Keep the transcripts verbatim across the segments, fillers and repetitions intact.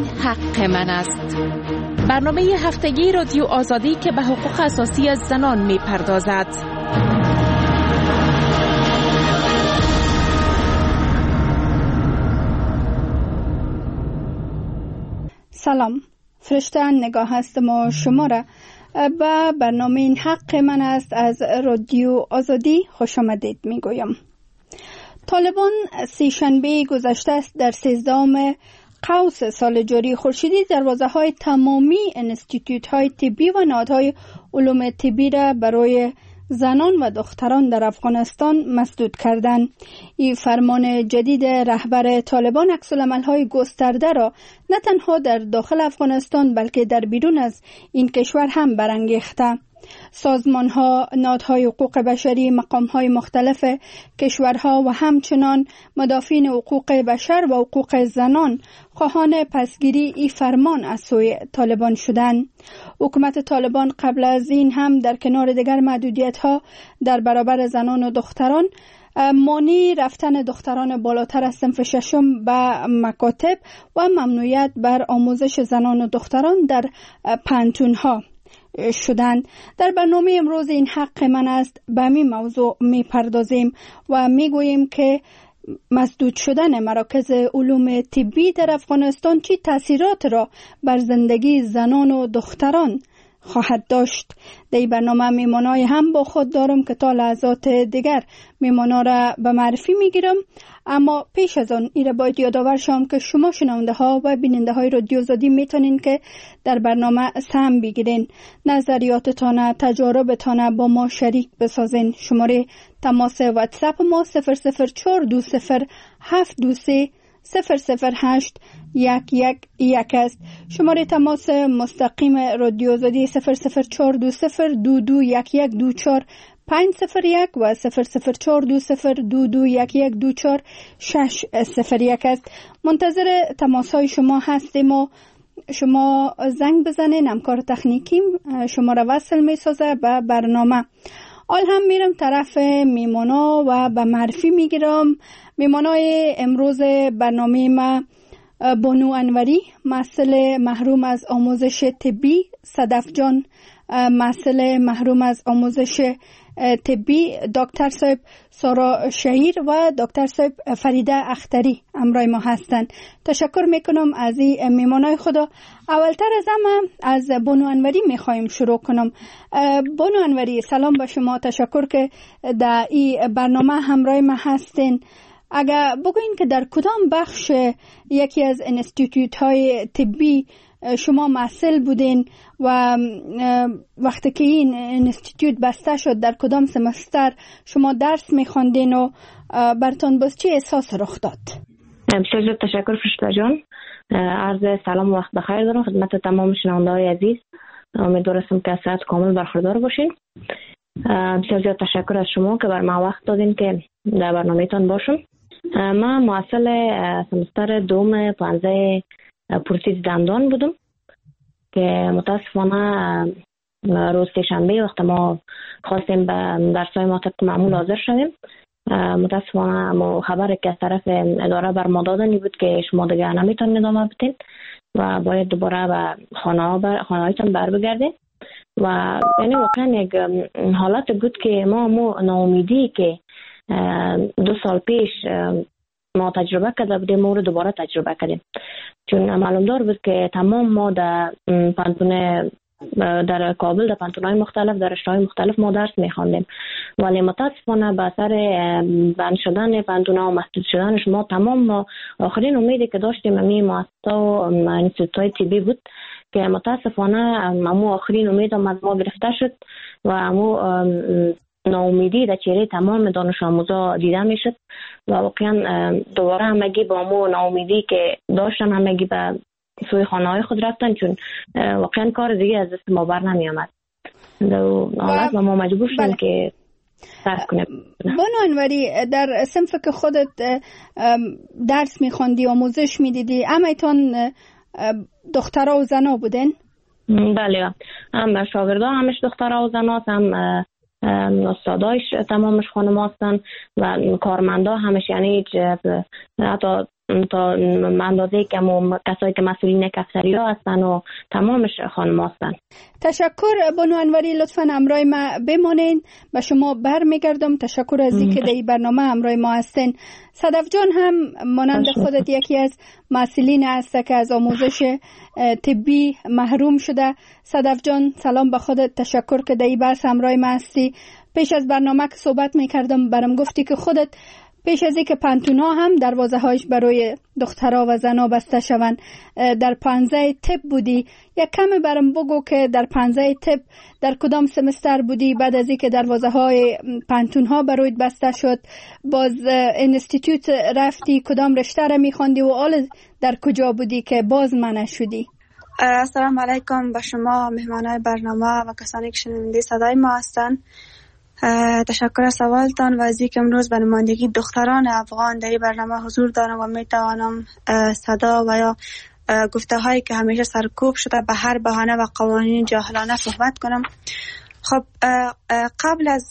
حق من است. برنامه هفتگی رادیو آزادی که به حقوق اساسی از زنان می پردازد. سلام، فرشته نگاه هستم و شما را به برنامه این حق من است از رادیو آزادی خوش آمدید می گویم. طالبان سی شنبه گذشته است در سیزدهم قوس سال جاری خورشیدی دروازه های تمامی انستیتوت های طبی و نهادهای علوم طبی را برای زنان و دختران در افغانستان مسدود کردند. این فرمان جدید رهبر طالبان عکس‌العمل های گسترده را نه تنها در داخل افغانستان بلکه در بیرون از این کشور هم برانگیخته. سازمان ها، نهادهای حقوق بشری، مقام های مختلف کشورها و همچنان مدافعین حقوق بشر و حقوق زنان خواهان پسگیری این فرمان از سوی طالبان شدند. حکومت طالبان قبل از این هم در کنار دیگر محدودیت ها در برابر زنان و دختران مانع رفتن دختران بالاتر از صنف ششم به مکاتب و ممنوعیت بر آموزش زنان و دختران در پانتون ها شدند. در برنامه امروز این حق من است به همین موضوع می پردازیم و می گوییم که مسدود شدن مراکز علوم طبی در افغانستان چه تاثیرات را بر زندگی زنان و دختران خواهد داشت. در این برنامه میمانای هم با خود دارم که تا لحظات دیگر میمانا را به معرفی میگیرم، اما پیش از آن ایره باید یادآور شم که شما شنونده ها و بیننده های رادیو آزادی میتونین که در برنامه سهم بگیرین، نظریاتتان، تجاربتان با ما شریک بسازین. شماره تماس واتساپ ما صفر صفر چهار دو صفر هفت دو سه صفر صفر هشت یک یک یک است. شماره تماس مستقیم رادیو آزادی صفر صفر چهار دو صفر دو دو یک یک دو چهار پنج صفر یک و صفر صفر چهار دو صفر دو دو یک یک دو چهار شش صفر یک است. منتظر تماس های شما هستیم و شما زنگ بزنین، همکار تکنیکیم شما را وصل می سازه به برنامه. حال هم میرم طرف میمونا و به معرفی میگیرم. میمانای امروز برنامه ما بانو انوری، مسئله محروم از آموزش طبی، صدف جان، مسئله محروم از آموزش طبی، دکتر صاحب سارا شهیر و دکتر صاحب فریده اختری همراه ما هستند. تشکر میکنم از این میمانای خدا. اولتر از همه از بانو انوری میخوایم شروع کنم. بانو انوری، سلام به شما، تشکر که در این برنامه همراه ما هستین. اگر بگوین که در کدام بخش یکی از انستیتوت های طبی شما مسئول بودین و وقتی که این انستیتوت بسته شد در کدام سمستر شما درس میخواندین و برتون باز چه احساس رخ داد؟ بسیار تشکر فرشته جان. عرض سلام و وقت بخیر دارم خدمت تمام شنونده‌های عزیز. امیدوارم که از صحت کامل برخوردار باشین. بسیار زیاد تشکر از شما که بر ما وقت دادین که در برنامه‌تان باشم. من مسئول سمستر دوم پانزده پروتز دندان بودم که متاسفانه روز شنبه وقت ما خواستیم به درس‌های ما طبق معمول حاضر شدیم، متاسفانه ما خبر که از طرف اداره بر ما دادنی بود که شما دیگه نمیتونید ادامه بدین و باید دوباره به خانه بر خانه‌هایتان بر بگردید و یعنی واقعا یک حالت بود که ما مو ناامیدی که دو سال پیش ما تجربه کرده بودیم ما رو دوباره تجربه کردیم، چون معلوم دار بود که تمام ما در پانتون در کابل در پانتون‌های مختلف در رشته‌های مختلف ما درس می‌خواندیم، ولی متاسفانه به اثر بند شدن پانتون‌ها و محدود شدنش ما تمام ما آخرین امیدی که داشتیم همین مؤسسه و انستیتوت‌های طبی بود که متاسفانه همون آخرین امید هم از ما گرفته شد و همون ناامیدی در چهره تمام دانش آموزا دیده میشد و واقعا دوباره همگی با همون ناامیدی که داشتن همگی به سوی خانه های خود رفتن، چون واقعا کار دیگه از دست ما بر نمی آمد و ما مجبور شدیم که درس کنیم. بانو انوری، در صنف که خودت درس میخوندی آموزش میدیدی امیتون دخترها و زنها بودن؟ بله، هم شاگردا همش دخترها و زنها، هم استادایش تمامش خانم هستن و کارمندا همش، یعنی حتی تا اندازه که کسایی که مسئولین کفتریا هستن و تمامش خانم هستن. تشکر بانو انوری، لطفاً همراه ما بمانین. به شما برمیگردم. تشکر از اینکه در این برنامه همراه ما هستین. صدف جان هم مانند خودت یکی از مسئولین هست که از آموزش طبی محروم شده. صدف جان سلام به خودت، تشکر که در این بحث همراه ما هستی. پیش از برنامه که صحبت میکردم برام گفتی که خودت پیش از اینکه پانتون‌ها هم دروازه هایش برای دخترها و زنها بسته شوند در پانزده طب بودی. یک کمی برام بگو که در پانزده طب در کدام سمستر بودی؟ بعد از اینکه دروازه های پانتون‌ها برای بسته شد باز انستیتوت رفتی، کدام رشته را میخواندی و حال در کجا بودی که باز منع شدی؟ السلام علیکم به شما مهمانای برنامه و کسانی که شنونده صدای ما هستن. تشکر از سوالتان و از اینکه امروز به نمایندگی دختران افغان در این برنامه حضور دارم و میتوانم صدا و یا گفته هایی که همیشه سرکوب شده به هر بهانه و قوانین جاهلانه صحبت کنم. خب قبل از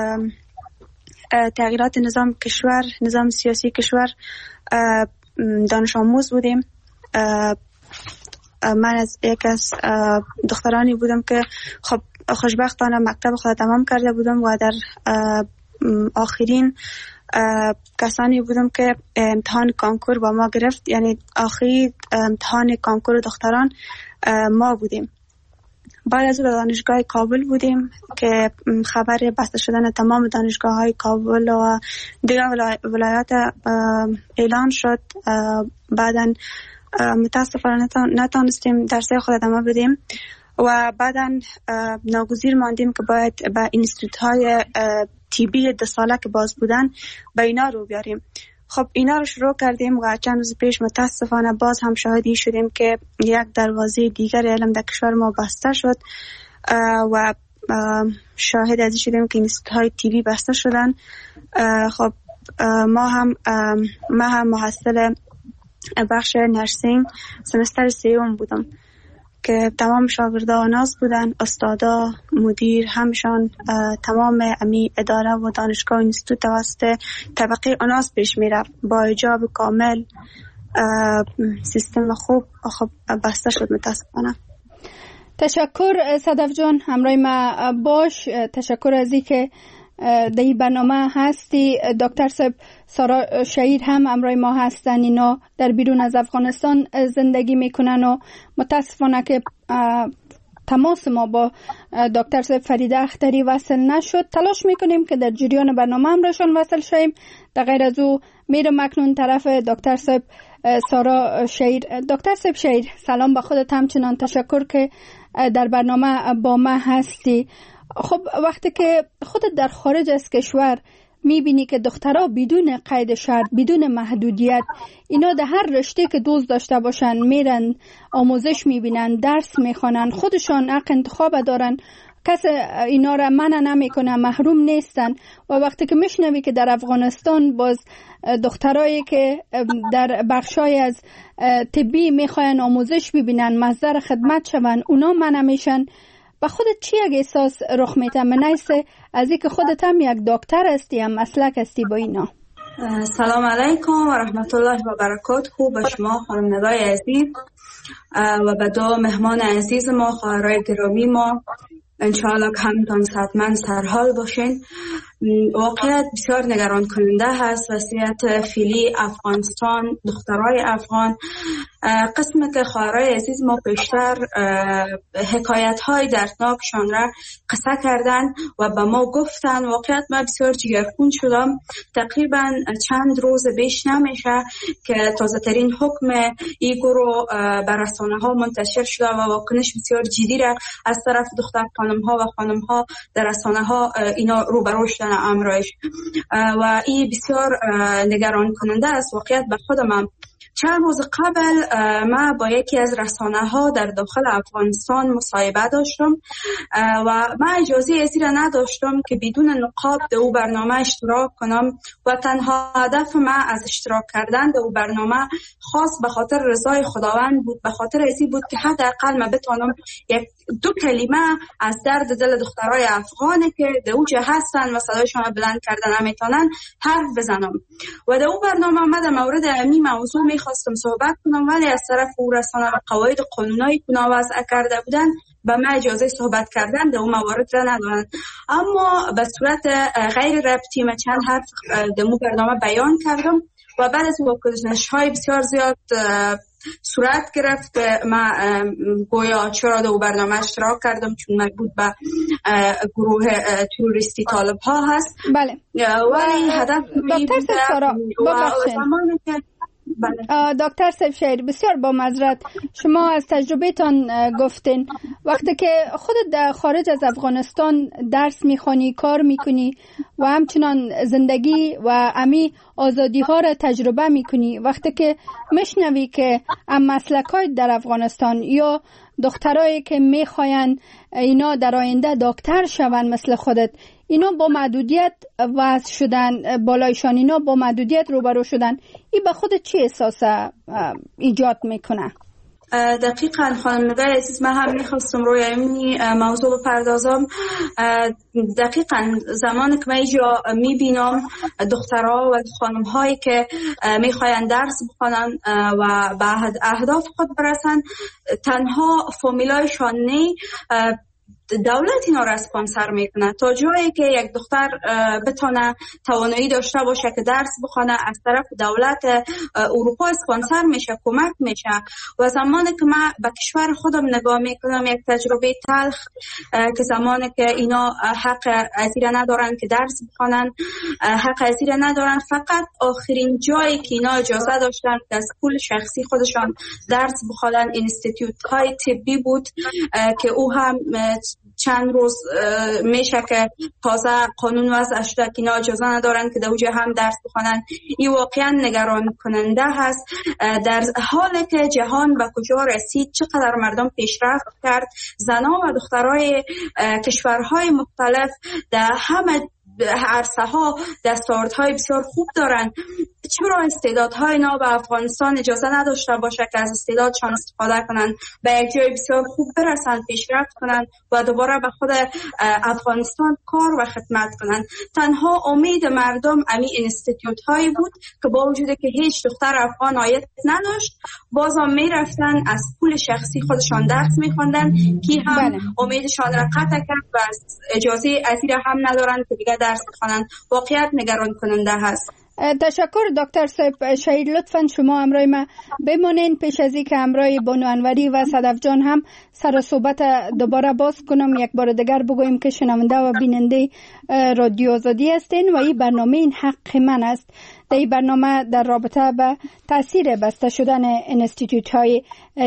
تغییرات نظام کشور، نظام سیاسی کشور، دانش آموز بودیم. من از یک از دخترانی بودم که خب خوشبختانه مکتب خود تمام کرده بودم و در آخرین کسانی بودم که امتحان کانکور با ما گرفت، یعنی آخری امتحان کانکور دختران ما بودیم. بعد از دانشگاه کابل بودیم که خبر بسته شدن تمام دانشگاه های کابل و دیگر ولایات اعلان شد. بعداً متاسفانه نتانستیم درس خود ادامه بدیم و بعداً ناگزیر ماندیم که باید به اینستیتوت های طبی دو ساله که باز بودن به اینا رو بیاریم. خب اینا رو شروع کردیم و چند روز پیش متاسفانه باز هم شاهدی شدیم که یک دروازه دیگر علم در کشور ما بسته شد و شاهد ازی شدیم که اینستیتوت های طبی بسته شدن. خب ما هم ما هم محصل بخش نرسینگ سمستر سیوم بودم که تمام شاگردا آناس بودن، استادا، مدیر، همشان تمام امی اداره و دانشگاه اینستیتوت توسط طبقه آناس پیش میره با حجاب کامل. سیستم خوب خوب بسته شد متاسفانه. تشکر صدف جان، همراه ما باش. تشکر از اینکه در این برنامه هستی. دکتر صاحب سارا شهیر هم همراه ما هستن. اینا در بیرون از افغانستان زندگی میکنن و متاسفانه که تماس ما با دکتر صاحب فریده اختری وصل نشد. تلاش میکنیم که در جریان برنامه همراهشان وصل شویم. در غیر از او میرم اکنون طرف دکتر صاحب سارا شهیر. دکتر صاحب شهیر سلام به خودت، همچنان تشکر که در برنامه با ما هستی. خب وقتی که خودت در خارج از کشور میبینی که دخترها بدون قید شرط، بدون محدودیت، اینا در هر رشته که دوست داشته باشن میرن آموزش میبینن، درس میخوانن، خودشان حق انتخاب دارن، کس اینا را منع نمیکنه، محروم نیستن. و وقتی که میشنوی که در افغانستان باز دخترایی که در بخشای از طبی میخواین آموزش ببینن، مصدر خدمت شون، اونا منع میشن، با خودت چی یک احساس رخ میده؟ منیست از اینکه خودت هم یک دکتر هستی، هم مسلک هستی با اینا. سلام علیکم و رحمت الله و برکاته. به شما خانم ندای عزیز و به دو مهمان عزیز ما، خواهرای گرامی ما، انشاءالله که همتان صحتمند سرحال باشین. واقعیت بسیار نگران کننده هست وضعیت فعلی افغانستان، دخترای افغان. قسمت که خواهرای عزیز ما پیشتر حکایت های دردناکشان را قصه کردن و به ما گفتن. واقعیت من بسیار جگرخون شدم. تقریبا چند روز بیش نمیشه که تازه ترین حکم این گروه بر رسانه ها منتشر شده و واکنش بسیار جدی را از طرف دختر خانم ها و خانم ها در رسانه ها اینا روبرو شدن امرایش و این بسیار نگران کننده است. واقعیت به خودم چند روز قبل ما با یکی از رسانه ها در داخل افغانستان مصاحبه داشتم و ما اجازه ازی را نداشتم که بدون نقاب در او برنامه اشتراک کنم و تنها هدف ما از اشتراک کردن در او برنامه خاص به خاطر رضای خداوند بود، به خاطر ازی بود که حداقل ما بتوانم یک دو کلمه از درد دل دخترای افغانه که در اوجه هستن و صدایشان بلند کردن نمیتونن حرف بزنم. و در او برنامه ما در مورد امی موضوع میخواستم صحبت کنم ولی از طرف او رسانه و قواعد قانونی که وضع کرده بودن به من اجازه صحبت کردن در اون موارد را ندارن. اما به صورت غیر ربطی من چند حرف در اون برنامه بیان کردم و بعد از واکنش های بسیار زیاد صورت گرفت. من گویا چرا در برنامه اشتراک کردم چون مربوط به گروه تروریستی طالب ها هست. بله. ولی هدف دکتر سارا ببخشید دکتر سفشیر بسیار با معذرت، شما از تجربهتان گفتین وقتی که خودت در خارج از افغانستان درس میخوانی، کار میکنی و همچنان زندگی و امی آزادی ها را تجربه میکنی، وقتی که میشنوی که ام مسلکای در افغانستان یا دخترایی که میخواین اینا در آینده دکتر شون مثل خودت، اینا با محدودیت وضع شدن، بالایشان اینا با محدودیت روبرو شدن، این به خود چی احساس ایجاد میکنه؟ دقیقاً خانم نگاه عزیز، من هم میخواستم روی این موضوع بپردازم. دقیقاً زمانی که من اینجا میبینم دخترها و خانمهایی که میخواین درس بخونن و به اهداف خود برسن، تنها فامیلایشان نه دولت اینا را اسپانسر میکنه تا جایی که یک دختر بتونه توانایی داشته باشه که درس بخونه، از طرف دولت اروپا اسپانسر میشه، کمک میشه. و زمانی که من به کشور خودم نگاه میکنم، یک تجربه تلخ که زمانی که اینا حق ازیره ندارن که درس بخونن، حق ازیره ندارن، فقط آخرین جایی که اینا اجازه داشتن که از پول شخصی خودشان درس بخونن اینستیتوت های طبی بود که او هم چند روز میشه که تازه قانون وضع شده که اینا اجازه ندارن که در اونجا هم درس بخونن. این واقعا نگران کننده هست در حالی که جهان به کجا رسید، چقدر مردم پیشرفت کرد، زنان و دخترای کشورهای مختلف در همه عرصه ها دستاوردهای بسیار خوب دارن. چرا استعدادهای اینا به افغانستان اجازه نداشته باشه که از استعدادشان استفاده کنن، به یک جای بسیار خوب برسن، پیشرفت کنن و دوباره به خود افغانستان کار و خدمت کنن؟ تنها امید مردم امی اینستیتوت هایی بود که با وجود که هیچ دختر افغان آید نداشت، بازم میرفتن از پول شخصی خودشان درس میخوندن که هم بله. امیدشان را قطع کرد و از اجازه ازیره هم ندارن که دیگه درس بخونن. واقعیت نگران کننده هست. تشکر دکتر صاحب شهید، لطفا شما همراه ما بمانین پیش از اینکه همراه بانو انوری و صدف جان هم سر صحبت دوباره باز کنم. یک بار دیگر بگویم که شنونده و بیننده رادیو آزادی هستین و این برنامه این حق من است. در این برنامه در رابطه به تاثیر بسته شدن انستیتوت های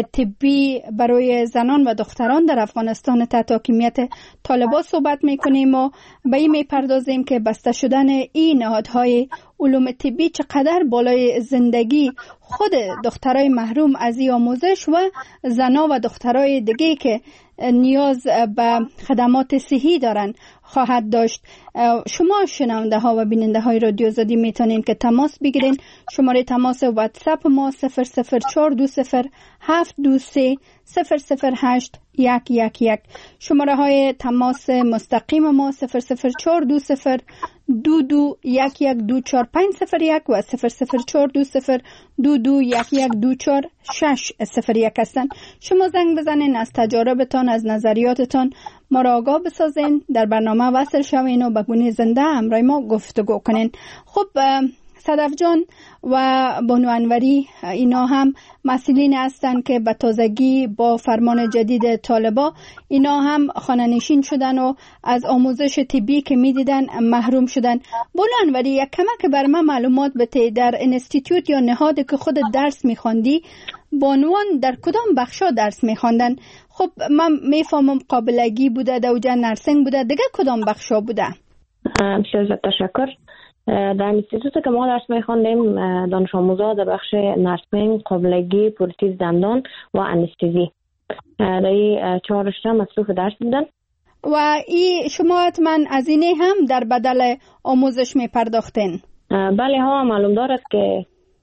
طبی برای زنان و دختران در افغانستان تحت حاکمیت طالبان صحبت میکنیم و به این میپردازیم که بسته شدن این نهادهای علوم طبی چقدر بالای زندگی خود دخترای محروم از این آموزش و زنا و دخترای دیگه که نیاز به خدمات صحی دارن خواهد داشت. شما شنونده ها و بیننده های رادیو آزادی میتونین که تماس بگیرین. شماره تماس واتساپ ما صفر صفر چهار دو صفر هفت دو سه صفر صفر هشت یک یک یک. شماره های تماس مستقیم ما صفر صفر چهار دو صفر دو دو یک یک دو چهار پنج صفر یک و صفر صفر چهار دو صفر دو دو یک یک دو چهار شش صفر یک هستن. شما زنگ بزنین، از تجاربتان، از نظریاتتان ما را آگاه بسازین، در برنامه وصل شوین و به گونه زنده همراه ما گفتگو کنین. خب صدف جان و بانو انوری اینا هم مسئولین هستن که به تازگی با فرمان جدید طالبا اینا هم خانه‌نشین شدن و از آموزش طبی که میدیدن محروم شدن. بانو انوری یک کمک بر من معلومات بده، در انستیتوت یا نهادی که خود درس میخوندی بانوان در کدام بخشا درس میخواندن؟ خب من میفهمم قابلگی بوده، دوجه نرسنگ بوده، دیگه کدام بخشا بوده؟ بسیار تشکر. در انستیتوت که ما درس میخواندیم دانش آموزا در بخش نرسینگ، قابلگی، پروتز دندان و انستزی، در این چهار رشته مصروف درس بودن. و این شما حتما هزینه هم در بدل آموزش میپرداختین؟ بله ها، معلوم دارد که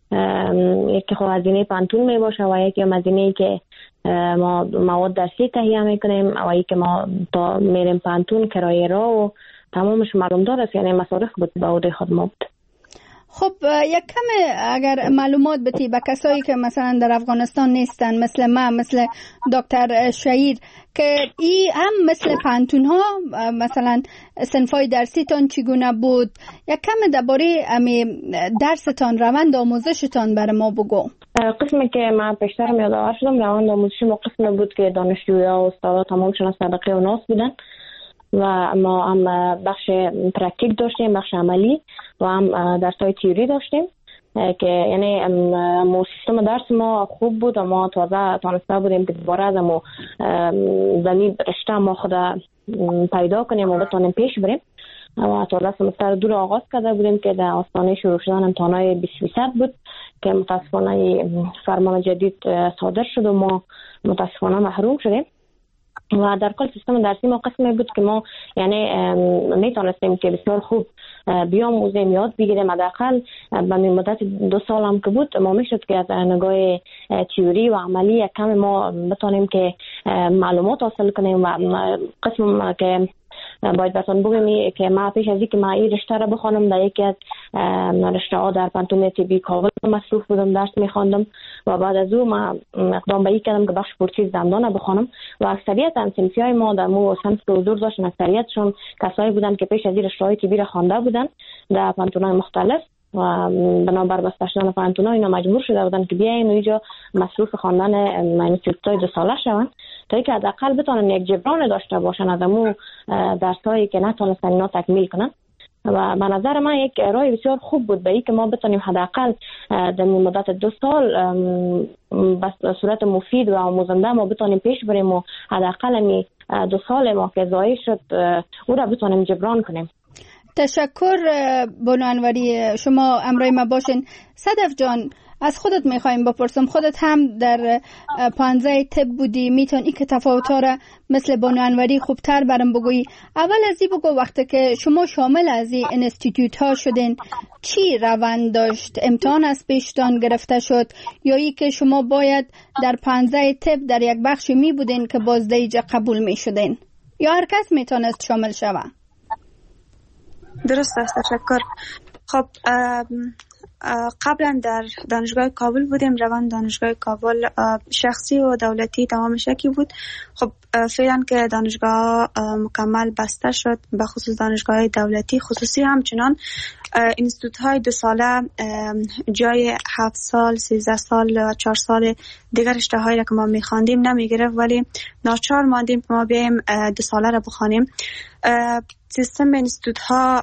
یکی خب هزینه پانتون می باشه و یکی هزینه که ما مواد درسی تهیه میکنیم و یکی ما تا میریم پانتون، کرایه را و تمامش معلوم دارد، یعنی مصارف بود به عهده خود ما بود. خب یک کم اگر معلومات بدی به کسایی که مثلا در افغانستان نیستن، مثل ما، مثل دکتر شهید، که ای هم مثل پانتون ها مثلا صنفای درسیتان چگونه بود، یک کم درباره امی درستان، روند آموزشتان بر ما بگو. قسمی که من پیشتر یادآور شدم، روند آموزشی ما قسمی بود که دانشجویا و استادا تمامشون از طبقه و ناس بودن و ما هم بخش پرکتیک داشتیم، بخش عملی و هم درس‌های تئوری داشتیم که یعنی مو سیستم درس ما خوب بود و ما تازه تانسته بودیم که دوباره از مو زمین رشته ما خود پیدا کنیم و بتونیم پیش بریم و تازه سمستر دو را آغاز کرده بودیم که در آستانه شروع شدن امتحانات بیست فیصد بود که متاسفانه فرمان جدید صادر شد و ما متاسفانه محروم شدیم و در کل سیستم درسی ما قسمی بود که ما یعنی میتونستیم که بسیار خوب بیاموزیم، یاد بگیریم. حداقل به مدت دو سال هم که بود ما میشد که از نگاه تئوری و عملی یک کم ما بتونیم که معلومات حاصل کنیم و قسم که باید براتون بگم که ما پیش از اینکه ما این رشته را بخوانم در یکی از رشته ها در پانتون طبی کابل مصروف بودم، درس میخواندم و بعد از او ما اقدام به این کردم که بخش پرچیز دندان بخوانم و اکثریت صنفی های ما در مو صنف که حضور داشتن اکثریتشون کسایی بودن که پیش از این رشته های طبی را خوانده بودن در پانتون های مختلف و بنابر بسته شدن پانتون ها اینا مجبور شده بودن که بیاین اینجا مصروف خواندن انستیتوت‌های دو ساله شوند تا اینکه حداقل بتونن یک جبران داشته باشن از امو درسایی که نتونستن اینا تکمیل کنن و به نظر من یک راه بسیار خوب بود به این که ما بتونیم حداقل در مدت دو سال به صورت مفید و آموزنده ما بتونیم پیش بریم و حداقل می دو سال ما که ضایع شد او را بتونیم جبران کنیم. تشکر بانو انوری، شما امرای ما باشین. صدف جان، از خودت میخوایم بپرسم، خودت هم در پانزده طب بودی، میتونی که تفاوت‌ها را مثل بانو انوری خوبتر برام بگویی. اول از این بگو وقتی که شما شامل از این انستیتوت ها شدین چی روند داشت؟ امتحان از پیشتان گرفته شد یا ای که شما باید در پانزده طب در یک بخش می بودین که بازدهیجه قبول می شدین یا هر کس میتونست شامل شوه؟ درست است، تشکر. خب قبلا در دانشگاه کابل بودیم. روان دانشگاه کابل شخصی و دولتی تمام شکی بود. خب فعلا که دانشگاه مکمل بسته شد، به خصوص دانشگاه دولتی خصوصی همچنان اینستیتوت های دو ساله جای هفت سال، سیزده سال و چهار سال دیگر رشته هایی را که ما میخواندیم نمیگرفت، ولی ناچار ماندیم ما بیایم دو ساله را بخوانیم. سیستم اینستیتوت ها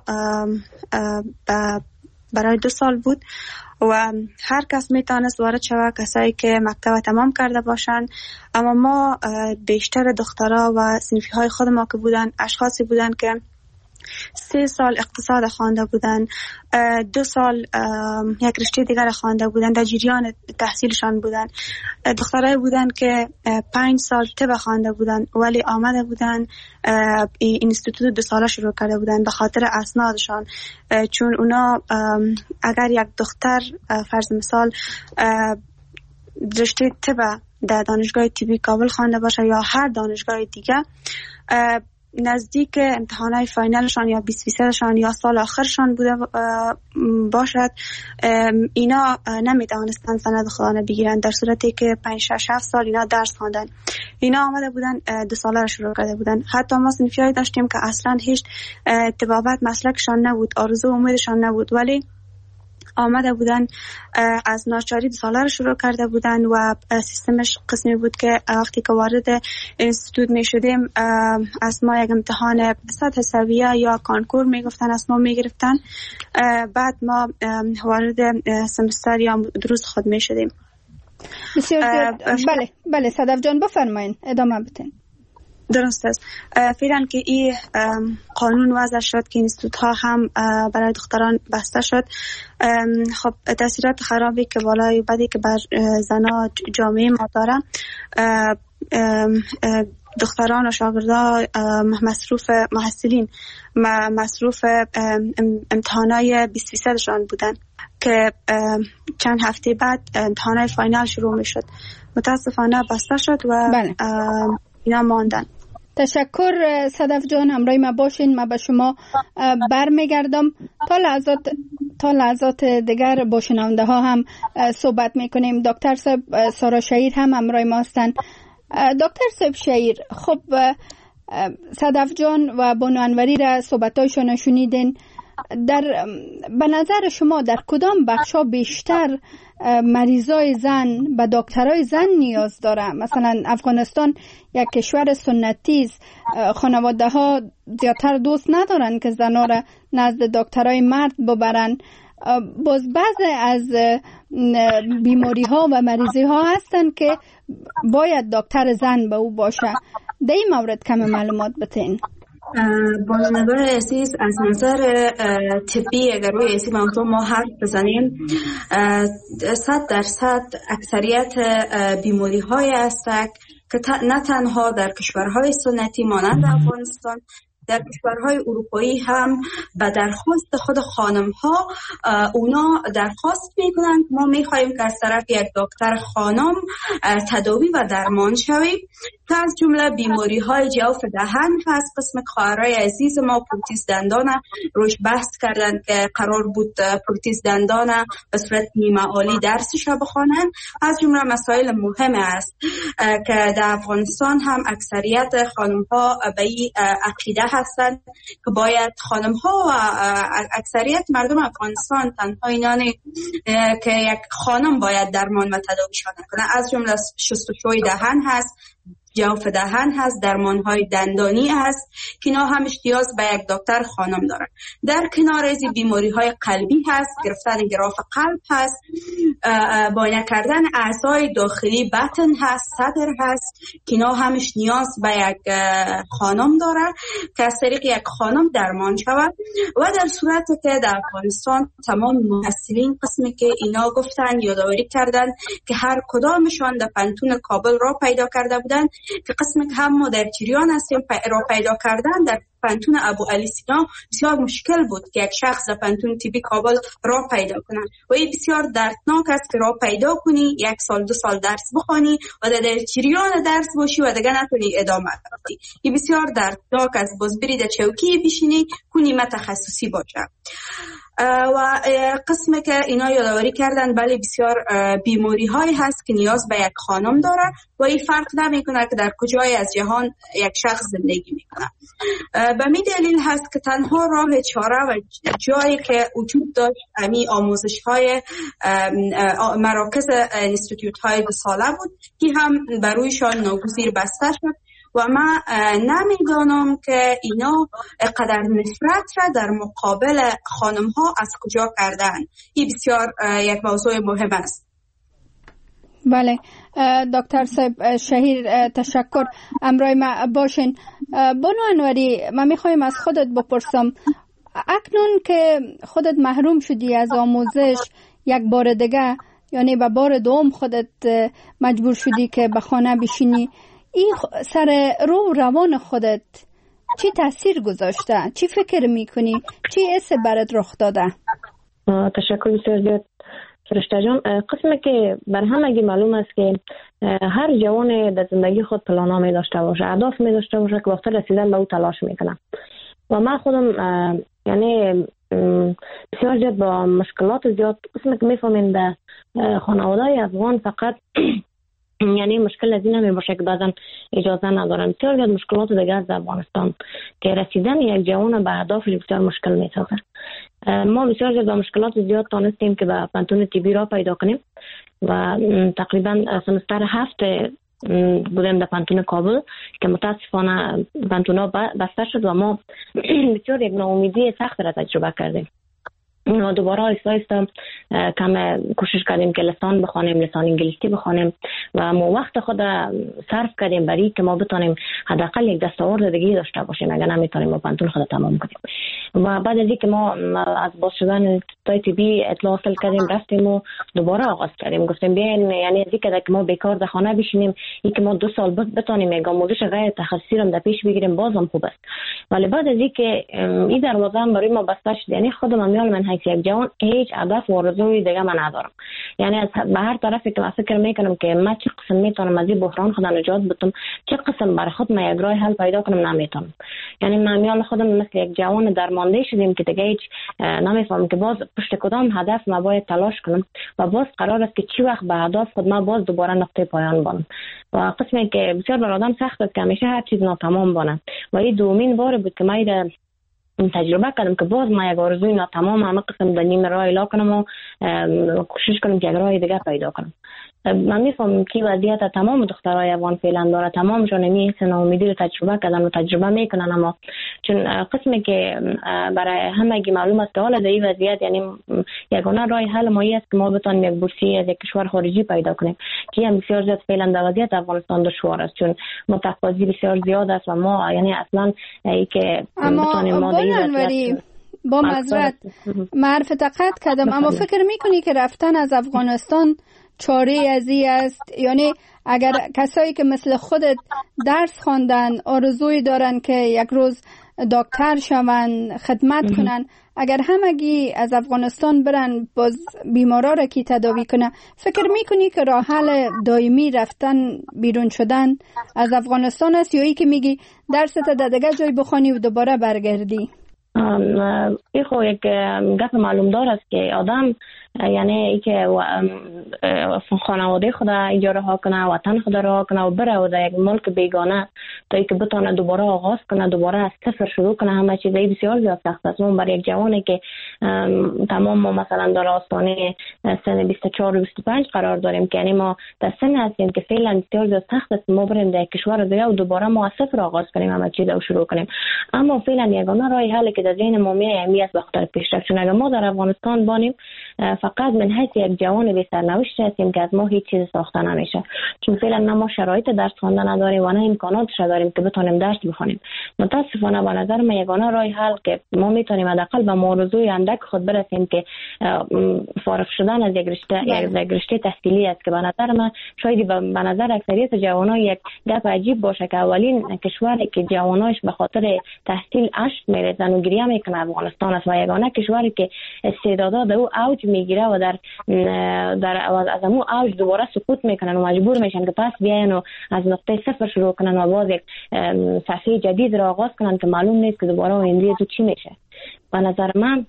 برای دو سال بود و هر کس میتونست وارد شود، کسایی که مکتب تمام کرده باشند. اما ما بیشتر دخترها و صنفی های خود ما که بودن اشخاصی بودن که سه سال اقتصاد خوانده بودن، دو سال یک رشته دیگر خوانده بودن، در جریان تحصیلشان بودن. دخترای بودن که پنج سال طب خوانده بودن ولی آمده بودن اینستیتوت دو ساله شروع کرده بودن به خاطر اسنادشان، چون اونا اگر یک دختر فرض مثال رشته طب در دانشگاه طبی کابل خوانده باشه یا هر دانشگاه دیگه، نزدیک امتحانات فاینالشان یا بیست فیصدشان یا سال آخرشان بوده باشد، اینا نمیتوانستن سند خودانه بگیرن، در صورتی که پنج شش هفت سال اینا درس خواندن. اینا آمده بودن دو ساله را شروع کرده بودن. حتی ما صنفیایی داشتیم که اصلا هیچ طبابت مسلکشان نبود، آرزو و امیدشان نبود، ولی آمده بودن از ناچاری دو ساله رو شروع کرده بودن و سیستمش قسمی بود که وقتی که وارد اینستیتوت می شدیم از ما یک امتحان سطح سویه یا کانکور می گفتن از ما می گرفتن، بعد ما وارد سمستر یا دروس خود می شدیم. بسیار بله بله صدف جان بفرمایین، ادامه بدین. درست است. فعلا که این قانون وضع شد که اینستیتوت ها هم برای دختران بسته شد، خب تاثیرات خرابی که بالای بدی که بر زنا جامعه ما داره، دختران و شاگردان مصروف محصلین مصروف امتحانای بیست فیصدشان بودن که چند هفته بعد امتحانای فاینال شروع می شد. متاسفانه بسته شد و بله. اینا ماندن. تشکر صدف جان، همراه ما باشین. ما به شما برمیگردم. تا لحظات تا لحظات دیگر با شنونده ها هم صحبت میکنیم. دکتر صاحب سارا شهیر هم همراه ما هستند. دکتر صاحب شهیر، خب صدف جان و بانو انوری را صحبتایشان شنیدین. در به نظر شما در کدام بخشا بیشتر مریضای زن به دکترای زن نیاز داره؟ مثلا افغانستان یک کشور سنتی است، خانواده ها زیادتر دوست ندارن که زنها را نزد دکترای مرد ببرن. باز بعضی از بیماری ها و مریضی ها هستن که باید دکتر زن به او باشه. در این مورد کم معلومات بتین. بانوان عزیز، از نظر طبی اگر روی این موضوع ما حرف بزنیم، صد درصد اکثریت بیماری های است که نه تنها در کشورهای سنتی مانند افغانستان، در کشورهای اروپایی هم به درخواست خود خانم ها اونا درخواست میکنن که ما میخوایم که از طرف یک دکتر خانم تداوی و درمان شویم، که از جمله بیماری های جوف دهن هست. قسم خواهرای عزیز ما پروتز دندان روش بحث کردن که قرار بود پروتز دندان به صورت نیمه عالی درسش را بخوانن. از جمله مسائل مهم است که در افغانستان هم اکثریت خانم ها به این عقیده هستند که باید خانم ها و اکثریت مردم افغانستان تنها اینانی که یک خانم باید درمان و تداویشان کنه. از جمله شستشوی دهن هست، جوف دهن هست، درمان‌های دندانی هست که اینا هم احتیاج به یک دکتر خانم دارن. در کنار از بیماری‌های قلبی هست، گرفتن گراف قلب هست، معاینه کردن اعضای داخلی بطن هست، صدر هست که اینا همش نیاز به یک خانم داره که از طریق یک خانم درمان شود. و در صورتی که در افغانستان تمام محصلین قسمی که اینا گفتن یادآوری کردن که هر کدامشان در پنتون کابل را پیدا کرده بودن، که قسمی که هم ما در جریان هستیم را پیدا کردن در پنتون ابو علی سینا بسیار مشکل بود که یک شخص در پنتون طبی کابل را پیدا کنه و این بسیار دردناک است که را پیدا کنی، یک سال دو سال درس بخوانی و در جریان درس باشی و دیگه نتونی ادامه بدی. این بسیار دردناک است. باز بری در چوکی بشینی کنی تخصصی باشه. و قسمی که اینا یادآوری کردن بله بسیار بیماری هایی هست که نیاز به یک خانم داره و این فرق نمیکنه که در کجای از جهان یک شخص زندگی میکنه. به می دلیل هست که تنها راه چاره و جایی که وجود داشت امی آموزش های مراکز انستیتوت های دو ساله بود که هم برویشان ناگزیر بسته شد و من نمیدانم که اینا قدر نفرت را در مقابل خانم ها از کجا کردن. این بسیار یک موضوع مهم است. بله دکتر صاحب شهیر، تشکر. امرای ما باشین. بانو انوری، من میخوایم از خودت بپرسم، اکنون که خودت محروم شدی از آموزش یک بار دیگه، یعنی به بار دوم خودت مجبور شدی که به خانه بشینی، این سر رو روان خودت چی تاثیر گذاشته؟ چی فکر میکنی؟ چی حس برات رخ داده؟ تشکر بسیار زیاد فرشته جان. قسمی که بر همگی معلوم است که هر جوان در زندگی خود پلانا می داشته باشه، اهداف می داشته باشه که وقت رسیدن به او تلاش میکنه و من خودم یعنی بسیار زیاد با مشکلات زیاد قسمی که میفهمیم در خانواده افغان فقط یعنی مشکل از این همی باشه که بعضا اجازه ندارن. بسیار زیاد مشکلات دیگر در افغانستان که رسیدن یک جوان به اهدافش بسیار مشکل میسازه. ما بسیار زیاد با مشکلات زیاد تانستیم که به پنتون طبی را پیدا کنیم و تقریبا سمستر هفت بودیم در پنتون کابل که متاسفانه پنتون ها بسته شد و ما بسیار یک ناامیدی سخت را تجربه کردیم. و دوباره آیسته آیسته کم کوشش کردیم که لسان بخوانیم، لسان انگلیسی بخوانیم و ما وقت خود صرف کردیم برای که ما بتونیم حداقل یک دستاورد دیگه داشته باشیم، اگر نمیتونیم ما پنتون خود تمام کنیم. و بعد از اینکه ما از باز شدن تای طبی اطلاع حاصل کردیم، رفتیم و دوباره آغاز کردیم، گفتیم بیاین یعنی از اینکه که ما بیکار در خانه بشینیم، اینکه ما دو سال بتونیم یک آموزش غیر تخصصی رو در پیش بگیریم بازم خوب است. ولی بعد از اینکه این دروازه هم برای ما بسته شد، یعنی خودم میال من حیث یک جوان هیچ هدف و آرزوی دیگه من ندارم. یعنی از به هر طرفی که من فکر میکنم که من چه قسم میتونم از این بحران خود نجات بدم، چه قسم برای خود من یک راه حل پیدا کنم نمیتونم. یعنی من میال خودم مثل یک جوان درمانده شدیم که دیگه هیچ نمیفهمم که باز پشت کدام هدف من باید تلاش کنم و باز قرار است که چی وقت به هدف خود من باز دوباره نقطه پایان بانم. و قسمی که بسیار بر آدم سخت است که همیشه هر چیز ناتمام بانه و این دومین بار بود که من تجربه کردم که باز ما یک آرزوی ناتمام همه قسم در نیم راه اعلا کنم و کوشش کنم که یک راه دیگه پیدا کنم. من میفهمم که وضعیت تمام دخترای افغان فعلا داره، تمامشون می حس ناامیدی رو تجربه کردن و تجربه میکنن، اما چون قسمی که برای همگی معلوم است که حالا در این وضعیت یعنی یگانه راه حل ما است که ما بتونیم یک بورسیه از یک کشور خارجی پیدا کنیم که هم بسیار زیاد فعلا در وضعیت افغانستان دشوار است چون متقاضی بسیار زیاد است و ما یعنی اصلا ای که بتونیم ما در این وضعیت با معذرت معرفت قطع کردم، اما فکر میکنی که رفتن از افغانستان چاره ازی است؟ یعنی اگر کسایی که مثل خودت درس خواندن آرزوی دارن که یک روز دکتر شون خدمت کنن، اگر همگی از افغانستان برن باز بیمارا را کی تداوی کنه، فکر میکنی که راه حل دائمی رفتن بیرون شدن از افغانستان است یا ای که میگی درست در دیگه جای بخوانی و دوباره برگردی؟ این خو یک گپ معلوم دار است که آدم یعنی ای که خانواده خود اجاره ها کنه، وطن خود را کنه و بره و در یک ملک بیگانه تا ای که بتونه دوباره آغاز کنه، دوباره از صفر شروع کنه، همه چیزای بسیار زیاد سخت است. اون برای یک جوانی که تمام ما مثلا در آستانه سن بیست و چهار و بیست و پنج قرار داریم که یعنی ما در سن هستیم که فعلا بسیار زیاد سخت است ما بریم در کشور دیگه و دوباره ما از صفر آغاز کنیم همه چیزا رو شروع کنیم. اما فعلا یگانه راه حلی که در ذهن ما میاد می است به خاطر پیشرفت، چون اگر ما در افغانستان بانیم فقط من حیث یک جوان بی سرنوشت هستیم که از ما هیچ چیز ساخته نمیشه، چون فعلا نه ما شرایط درس خواندن نداریم و نه امکاناتش داریم که بتونیم درس بخونیم. متاسفانه به نظر من یگانه راه حل که ما میتونیم حداقل به آرزوی اندک خود برسیم که فارغ شدن از یک رشته یک رشته تحصیلی است که به نظر من شاید به نظر اکثریت جوانان یک گپ عجیب باشه که اولین کشوری که جواناش به خاطر تحصیل اشک میریزن و گریه میکنن افغانستان است و یگانه کشوری که استعدادات او اوج میگیره و در در از امو اوج دوباره سقوط میکنن و مجبور میشن که پس بیاین و از نقطه صفر شروع کنن و باز یک صفحه جدید را آغاز کنن که معلوم نیست که دوباره آینده تو چی میشه. به نظر من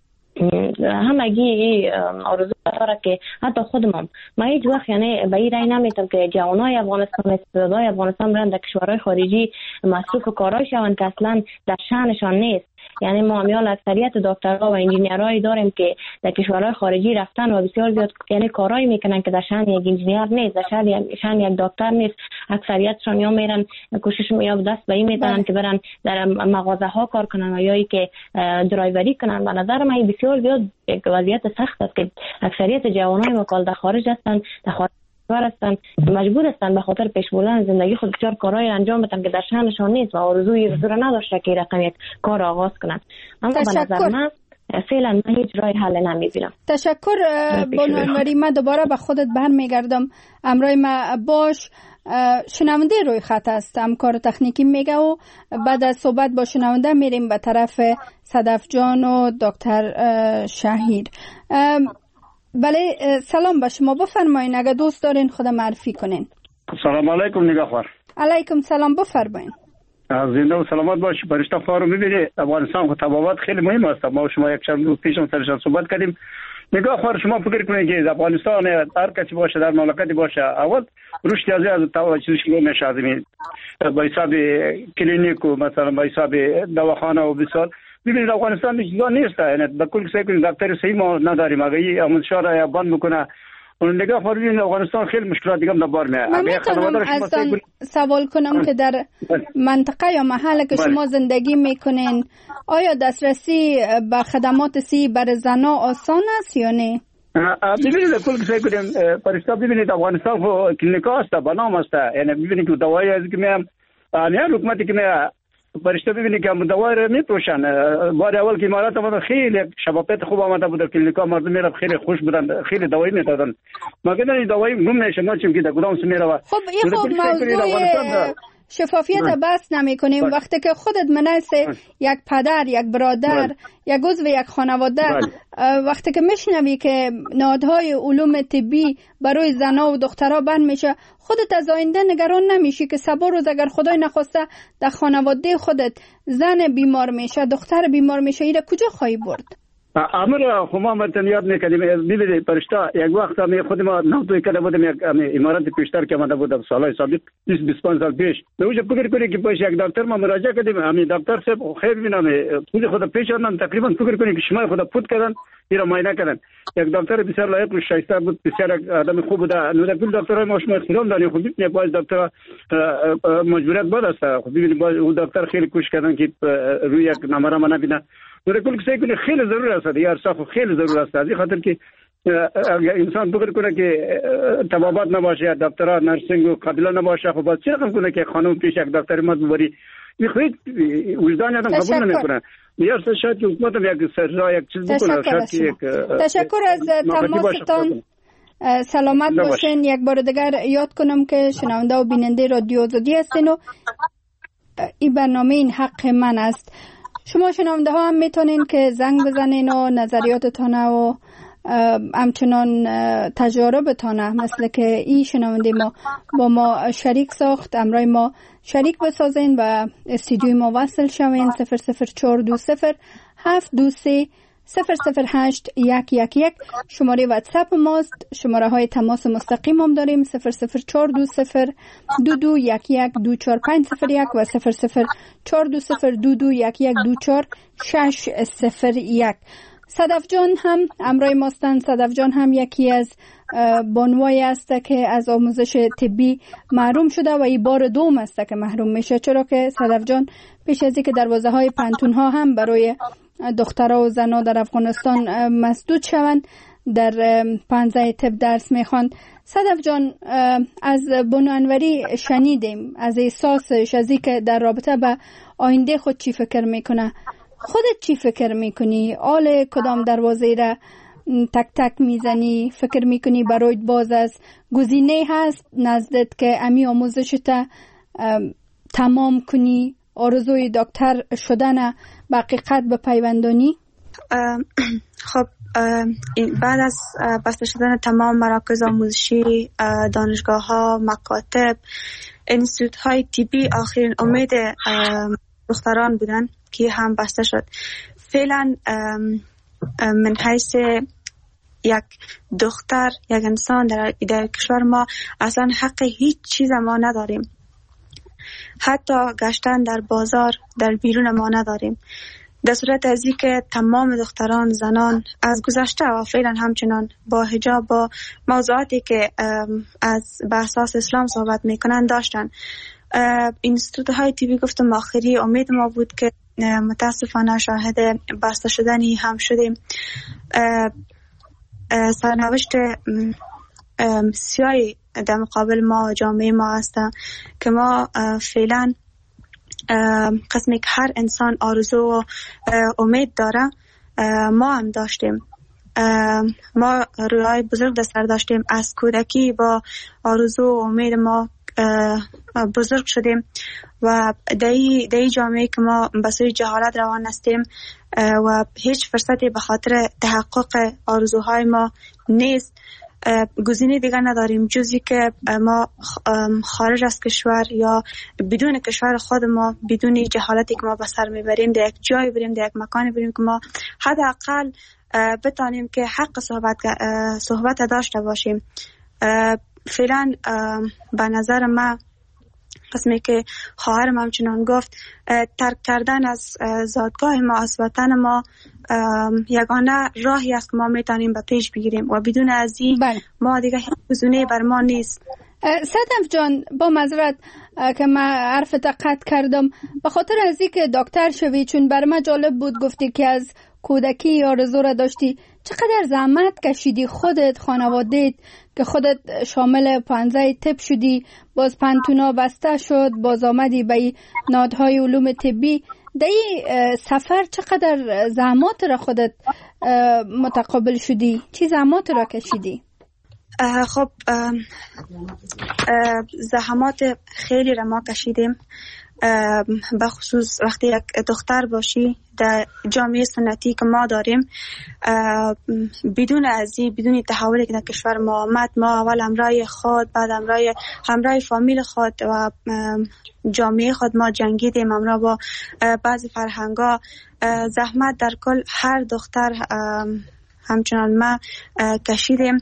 همگی آرزو داره که حتی خودم من هیچ وقت یعنی به این رای نمیتم که جوانای افغانستان استعدادای افغانستان برن در کشورهای خارجی مصروف کارای شون که اصلا در شأنشان نیست. یعنی ما میال اکثریت دکترها و انجینیرایی داریم که در کشورهای خارجی رفتن و بسیار زیاد یعنی کارایی میکنن که در شأن یک انجینیر نیست، در شأن یک دکتر نیست. اکثریتشون یا میرن کوشش یا دست به این میتونن که برن در مغازه ها کار کنن یا ای که درایوری کنن. به نظر من بسیار زیاد یک وضعیت سخت است که اکثریت جوانای ما در خارج هستن، در خارج هستن مجبور هستن به خاطر پیش بردن زندگی خود بسیار کارهای انجام بدن که در شأنشان نیست و آرزوی رو نداشته که رقم یک کار آغاز کنن. اما به نظر من فعلا من هیچ راه حل نمیبینم. تشکر بانوانوری. من دوباره به خودت برمیگردم. امروی ما باش شنونده روی خط است، همکار تکنیکی میگه و بعد از صحبت با شنونده میریم به طرف صدف جان و دکتر شهید. بله سلام به شما، بفرمایین اگه دوست دارین خود معرفی کنین. سلام علیکم نگهبان. علیکم سلام، بفرمایین. زنده و سلامت باشی. فرشته خواهر میبینی افغانستان خود تبابات خیلی مهم است. ما و شما یک چند روز پیش هم سرشان صحبت کردیم. نگاه خواهر شما فکر کنید که افغانستان هر کسی باشه در مملکتی باشه اول رشد از از تو چیزی که میشه زمین با حساب کلینیک و مثلا با حساب دواخانه و بسیار ببینید افغانستان چیزا نیست. یعنی به کل سعی کنید دکتر صحیح ما نداریم. اگه این امشاره یا بند میکنه اون نگاه فرضین افغانستان خیلی مشکلات دیگه هم دبار میاد. من میتونم ازتان سوال کنم که در منطقه یا محله که شما زندگی میکنین آیا دسترسی به خدمات سی بر زنا آسان است یا نه؟ ببینید کل سعی کنیم فرشته ببینید افغانستان خو کلینیکا است بنام است. یعنی ببینید که دوایی از که میام نه حکومتی که میام فرشته ببینید که دوایی میپروشن. بار اول که امارات آمدن خیلی شبابت خوب آمده بود، کلینیکا مردم میرفت خیلی خوش بودن، خیلی دوایی میدادن. مگر این دوایی گم نشه ما چیم که در کدام سمیره. خب این خب موضوع شفافیت بحث نمی کنیم. بله. وقتی که خودت منعس یک پدر، یک برادر، بله. یک عضو یک خانواده، بله. وقتی که میشنوی که نهادهای علوم طبی برای زنها و دخترها بند میشه، خودت از آینده نگران نمیشی که سبا روز اگر خدای نخواسته در خانواده خودت زن بیمار میشه، دختر بیمار میشه، ایره کجا خواهی برد؟ امر خو ما متن یاد میکردیم. ببینید پرشتا یک وقت می خود ما نوتوی کرده بودیم، یک امارات پیشتر که آمده بود سالهای سابق بیست بیست و پنج سال پیش. به اونجا فکر کنید که باش یک دکتر ما مراجعه کردیم، همین دکتر صاحب خیر ببینم خود خود پیش آمدن، تقریبا فکر کنید که شما خود پود کردن ایرا معاینه کردن. یک دکتر بسیار لایق و شایسته بود، بسیار آدم خوب بود. نو کل دکترای ما شما احترام داریم. خب ببینید باز دکتر مجبوریت بود است. خب ببینید باز اون دکتر خیلی کوشش کردن که روی یک نمره ما نبینه. در کل کسی کنه خیلی ضرور است، یار صاحب خیلی ضرور است. از این خاطر که انسان فکر کنه که طبابات نباشه، دکترا نرسینگ و قابل نباشه، خب باید چه رقم کنه که خانم پیش یک دکتر ما ببری؟ میخوید وجدان آدم قبول نمیکنه. یار شاید که حکومت هم یک سرجا یک چیز بکنه. شاید که تشکر از تماستان. سلامت باشین. یک بار دیگر یاد کنم که شنونده و بیننده رادیو آزادی هستین و این برنامه این حق من است. شما شنونده ها هم میتونین که زنگ بزنین و نظریاتتان و همچنان تجاربتان مثل که این شنونده ما با ما شریک ساخت امرای ما شریک بسازین و استودیوی ما وصل شوین. صفر صفر چهار دو صفر هفت دو سه صفر صفر هشت یک یک یک شماره واتساپ ماست. شماره های تماس مستقیم هم داریم صفر صفر چهار دو صفر دو دو یک یک دو چهار پنج صفر یک و صفر صفر چهار دو صفر دو دو یک یک دو چهار شش صفر یک. صدف جان هم امرای ماستن. صدف جان هم یکی از بانوایی است که از آموزش طبی محروم شده و این بار دوم است که محروم میشه، چرا که صدف جان پیش از اینکه دروازه های پانتون ها هم برای دخترها و زنها در افغانستان مسدود شوند در پانزده طب درس میخواند. صدف جان از بانو انوری شنیدیم از احساسش، از اینکه در رابطه به آینده خود چی فکر میکنه. خودت چی فکر میکنی؟ آل کدام دروازه را تک تک میزنی؟ فکر میکنی برای باز از گزینه هست نزدت که امی آموزشت تمام کنی، آرزوی دکتر شدن به حقیقت به پیوندانی؟ خب بعد از بسته شدن تمام مراکز آموزشی، دانشگاه ها، مکاتب، انستیتوت های طبی، آخرین امید دختران بودن که هم بسته شد. فعلا من حیث یک دختر، یک انسان در, در کشور ما اصلا حق هیچ چیز ما نداریم. حتی گشتن در بازار در بیرون ما نداریم. در صورت از این که تمام دختران، زنان از گذشته و فعلا همچنان با حجاب، با موضوعاتی که از به اساس اسلام صحبت میکنن داشتن. اینستیتوت های طبی گفتم آخری امید ما بود که متاسفانه شاهد بسته شدنی هم شدیم. سرنوشت سیاهی در مقابل ما جامعه ما هست که ما فعلا قسمی که هر انسان آرزو و امید داره ما هم داشتیم. ما رویای بزرگ در سر داشتیم، از کودکی با آرزو و امید ما بزرگ شدیم و در این جامعه که ما به سوی جهالت روان هستیم و هیچ فرصتی به خاطر تحقق آرزوهای ما نیست. گزینه دیگر نداریم جزی که ما خارج از کشور یا بدون کشور خود ما، بدون جهالتی که ما به سر میبریم، در یک جای بریم، در یک مکانی بریم که ما حداقل بتانیم که حق صحبت صحبت داشته باشیم. فعلا به نظر من قسمی که خواهرم همچنان گفت، ترک کردن از زادگاه ما، از وطن ما یگانه راهی است که ما میتونیم به پیش بگیریم و بدون از این بله. ما دیگه هیچ گزینه‌ای بر ما نیست. صدف جان، با معذرت که من حرفت قطع کردم، به خاطر از اینکه دکتر شوی، چون بر من جالب بود گفتی که از کودکی آرزو را داشتی. چقدر زحمت کشیدی خودت، خانواده‌ت، که خودت شامل پانزده طب شدی، باز پانتونا بسته شد، باز آمدی به نهادهای علوم طبی. در این سفر چقدر زحمات را خودت متقابل شدی؟ چی زحمات را کشیدی؟ خب زحمات خیلی را ما کشیدیم، به خصوص وقتی یک دختر باشی در جامعه سنتی که ما داریم، بدون ازی بدون تحولی که در کشور ما آمد، ما اول همراه خود، بعد همراه همراه فامیل خود و جامعه خود ما جنگیدیم، همراه با بعضی فرهنگا. زحمت در کل هر دختر همچنان ما کشیدیم.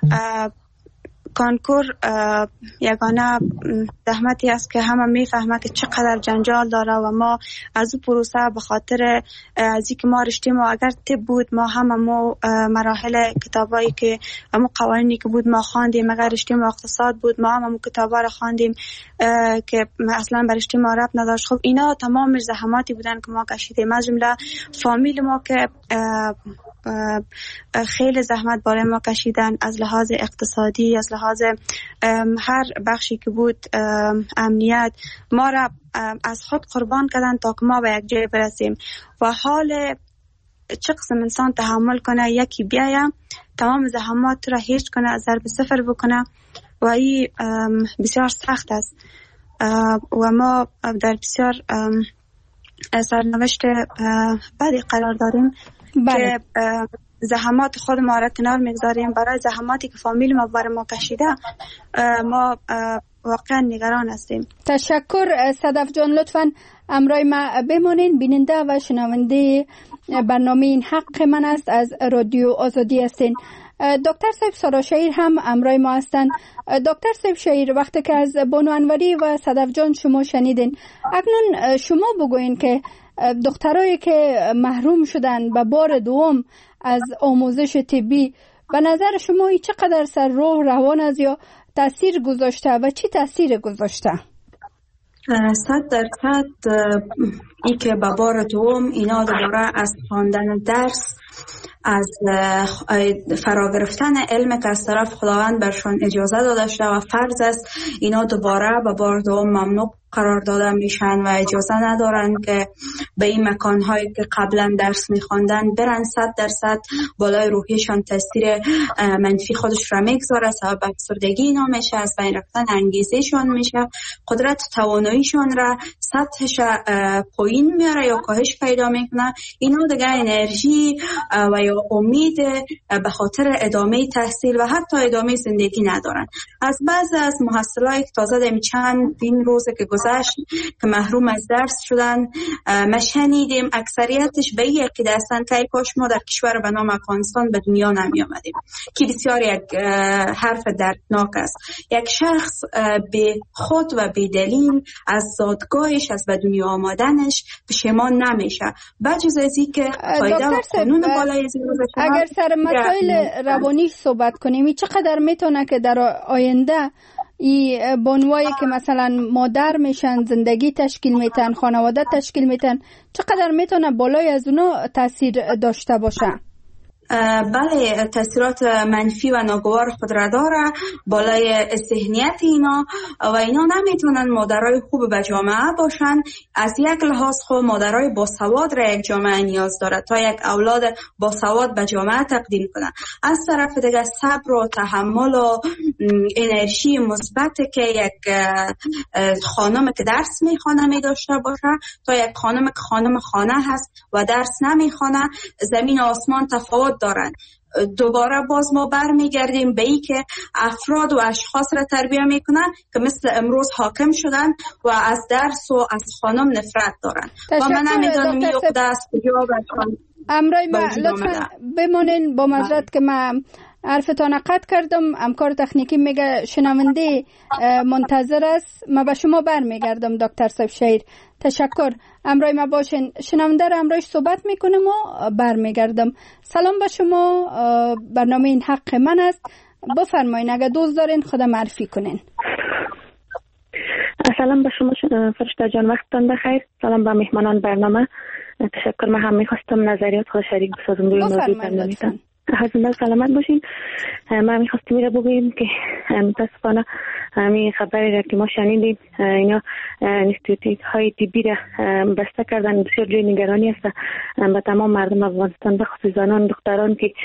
کانکور یگانه زحمتی است که همه میفهمه که چقدر جنجال داره و ما از او پروسه به خاطر از اینکه ما رشتیم و اگر طب بود ما هممو مراحل کتابایی که همو قوانینی که بود ما خواندیم، اگر رشتیم و اقتصاد بود ما هممو کتابا رو خواندیم که اصلا برشتیم ما ربط نداشت. خب اینا تمام زحماتی بودن که ما کشیدیم، از جمله فامیل ما که خیلی زحمت برای ما کشیدن، از لحاظ اقتصادی، از لحاظ هر بخشی که بود، امنیت، ما را از خود قربان کردن تا که ما به یک جای برسیم. و حال چه قسم انسان تحمل کنه یکی بیایم تمام زحمات را هیچ کنه، از ضرب صفر بکنه و این بسیار سخت است و ما در بسیار سرنوشت بدی قرار داریم. بله. که زحمات خود ما را کنار میگذاریم برای زحماتی که فامیل ما برای ما کشیده. ما واقعا نگران هستیم. تشکر صدف جان، لطفاً همراه ما بمانین. بیننده و شنونده برنامه این حق من است از رادیو آزادی هستین. دکتر صاحب سارا شهیر هم همراه ما هستند. دکتر صاحب شهیر، وقتی که از بانو انوری و صدف جان شما شنیدین، اکنون شما بگوین که دخترایی که محروم شدن به بار دوم از آموزش طبی، به نظر شما این چقدر سر روح روان است یا تاثیر گذاشته و چی تاثیر گذاشته؟ صد درصد ای که به بار دوم اینا دوباره از خواندن درس، از فرا گرفتن علم که از طرف خداوند برشان اجازه داده شده و فرض است، اینا دوباره به بار دوم ممنوع قرار داده میشن و اجازه ندارن که به این مکانهایی که قبلا درس میخواندن برن. صد درصد بالای روحیشان تاثیر منفی خودش را میگذاره، سبب افسردگی اینا میشه، از بین رفتن انگیزششان میشه، قدرت تواناییشان را سطحش پایین میاره یا کاهش پیدا میکنه. اینا دیگه انرژی و یا امید به خاطر ادامه تحصیل و حتی ادامه زندگی ندارن. از بعض از محصلای که تازه دمی چند این روزه که گذشت که محروم از درس شدن، ما شنیدیم اکثریتش به یک دستن که کاش ما در کشور به نام افغانستان به دنیا نمی آمدیم، که بسیار یک حرف دردناک است. یک شخص به خود و به دلیل از زادگاهش، از به دنیا آمدنش پشیمان نمیشه، بجز از این که قاعده و قانون بالای اگر سر مسائل روانی صحبت کنیم، چقدر میتونه که در آینده ای بانوایی که مثلا مادر میشن، زندگی تشکیل میتن، خانواده تشکیل میتن، چقدر میتونه بالای از اونا تاثیر داشته باشه؟ بله، تاثیرات منفی و ناگوار خود را داره بالای ذهنیت اینا و اینا نمیتونن مادرای خوب به جامعه باشن. از یک لحاظ خود مادرای باسواد را یک جامعه نیاز داره تا یک اولاد باسواد به جامعه تقدیم کنن. از طرف دیگه صبر و تحمل و انرژی مثبت که یک خانم که درس میخوانه می داشته باشه تا یک خانم که خانم خانه هست و درس نمیخوانه، زمین و آسمان تفاوت دارن. دوباره باز ما برمیگردیم به ای که افراد و اشخاص را تربیه میکنن که مثل امروز حاکم شدن و از درس و از خانم نفرت دارن و من نمیدونم این اقده از کجا برشان. امرای ما لطفا بمانین، با معذرت که من حرفتان قطع کردم، همکار تکنیکی میگه شنونده منتظر است. ما به شما برمیگردم دکتر صاحب شهیر. تشکر، امرای ما باشین. شنونده رو امرایش صحبت میکنم و برمیگردم. سلام به شما، برنامه این حق من است. بفرمایین اگه دوست دارین خدا معرفی کنین. سلام به شما فرشته جان، وقتتان بخیر. سلام به مهمانان برنامه. تشکر. من هم میخواستم نظریات خود شریک بسازم روی موضوع برنامه‌تان. حتما سلامت باشین. ما میخواستیم میره بگوییم که متاسفانه همین خبری را که ما شنیدیم اینا انستیتوت های طبی را بسته کردن. بسیار جای نگرانی است به تمام مردم افغانستان، به خصوص زنان دختران که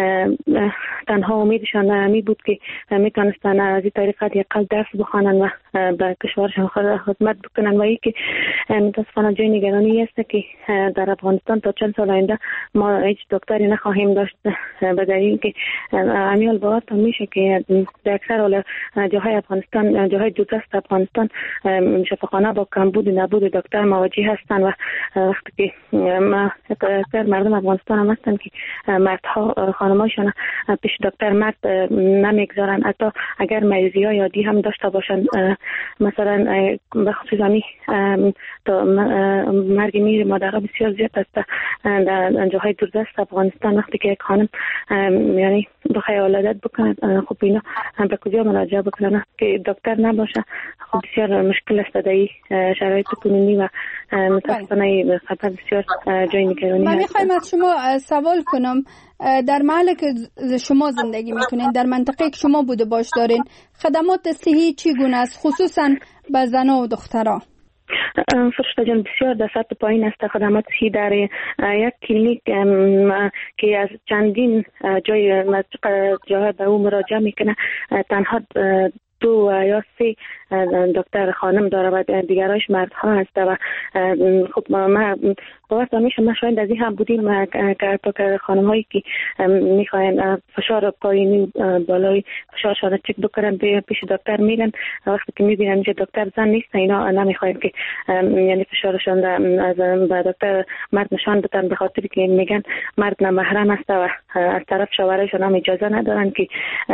تنها امیدشان همی بود که میتونستن از این طریق یکل درس بخوانن و به کشورشان خدمت بکنن و ای که متاسفانه جای نگرانی است که در افغانستان تا چند سال آینده ما هیچ دکتری نخواهیم داشت، به دلیل که امیال باورتان میشه که در اکثر حال جاهای افغانستان، جاهای دوردست افغانستان شفاخانه با کمبود نبود دکتر مواجه هستند و وقتی که اکثر مردم افغانستان هم هستند که مردها خانمایشان پیش دکتر مرد نمیگذارن، حتی اگر مریضی های عادی هم داشته باشن، مثلا به خصوص همی تا مرگ میر مادرها بسیار زیاد است در جاهای دوردست افغانستان. وقتی که یک خانم یعنی بخواه ولادت بکنه، خب اینا به کجا مراجعه بکنه که دکتر نباشه؟ خب بسیار مشکل است در این شرایط کنونی و متاسفانه خبر بسیار جای نگرانی هست. من میخوایم از شما سوال کنم، در محلی که شما زندگی میکنین، در منطقه که شما بوده باش دارین، خدمات صحی چگونه است خصوصا به زنان و دخترها؟ فرشته جان بسیار در سطح پایین است خدمات صحی. در یک کلینیک که از چندین جای جاهای به او مراجعه میکنه، تنها دو یا سه دکتر خانم داره و دیگرایش مردها هست و خب ما باید میشه ما شاید از این هم بودیم که خانم هایی که میخواین فشار پایینی بالای فشارشان چک بکنن پیش دکتر میرن، وقتی که میبینن که دکتر زن نیست اینا نمیخواین که یعنی فشارشان از به دکتر مرد نشان بدن، به خاطر که میگن مرد نامحرم است و از طرف شوهرشان هم اجازه ندارن که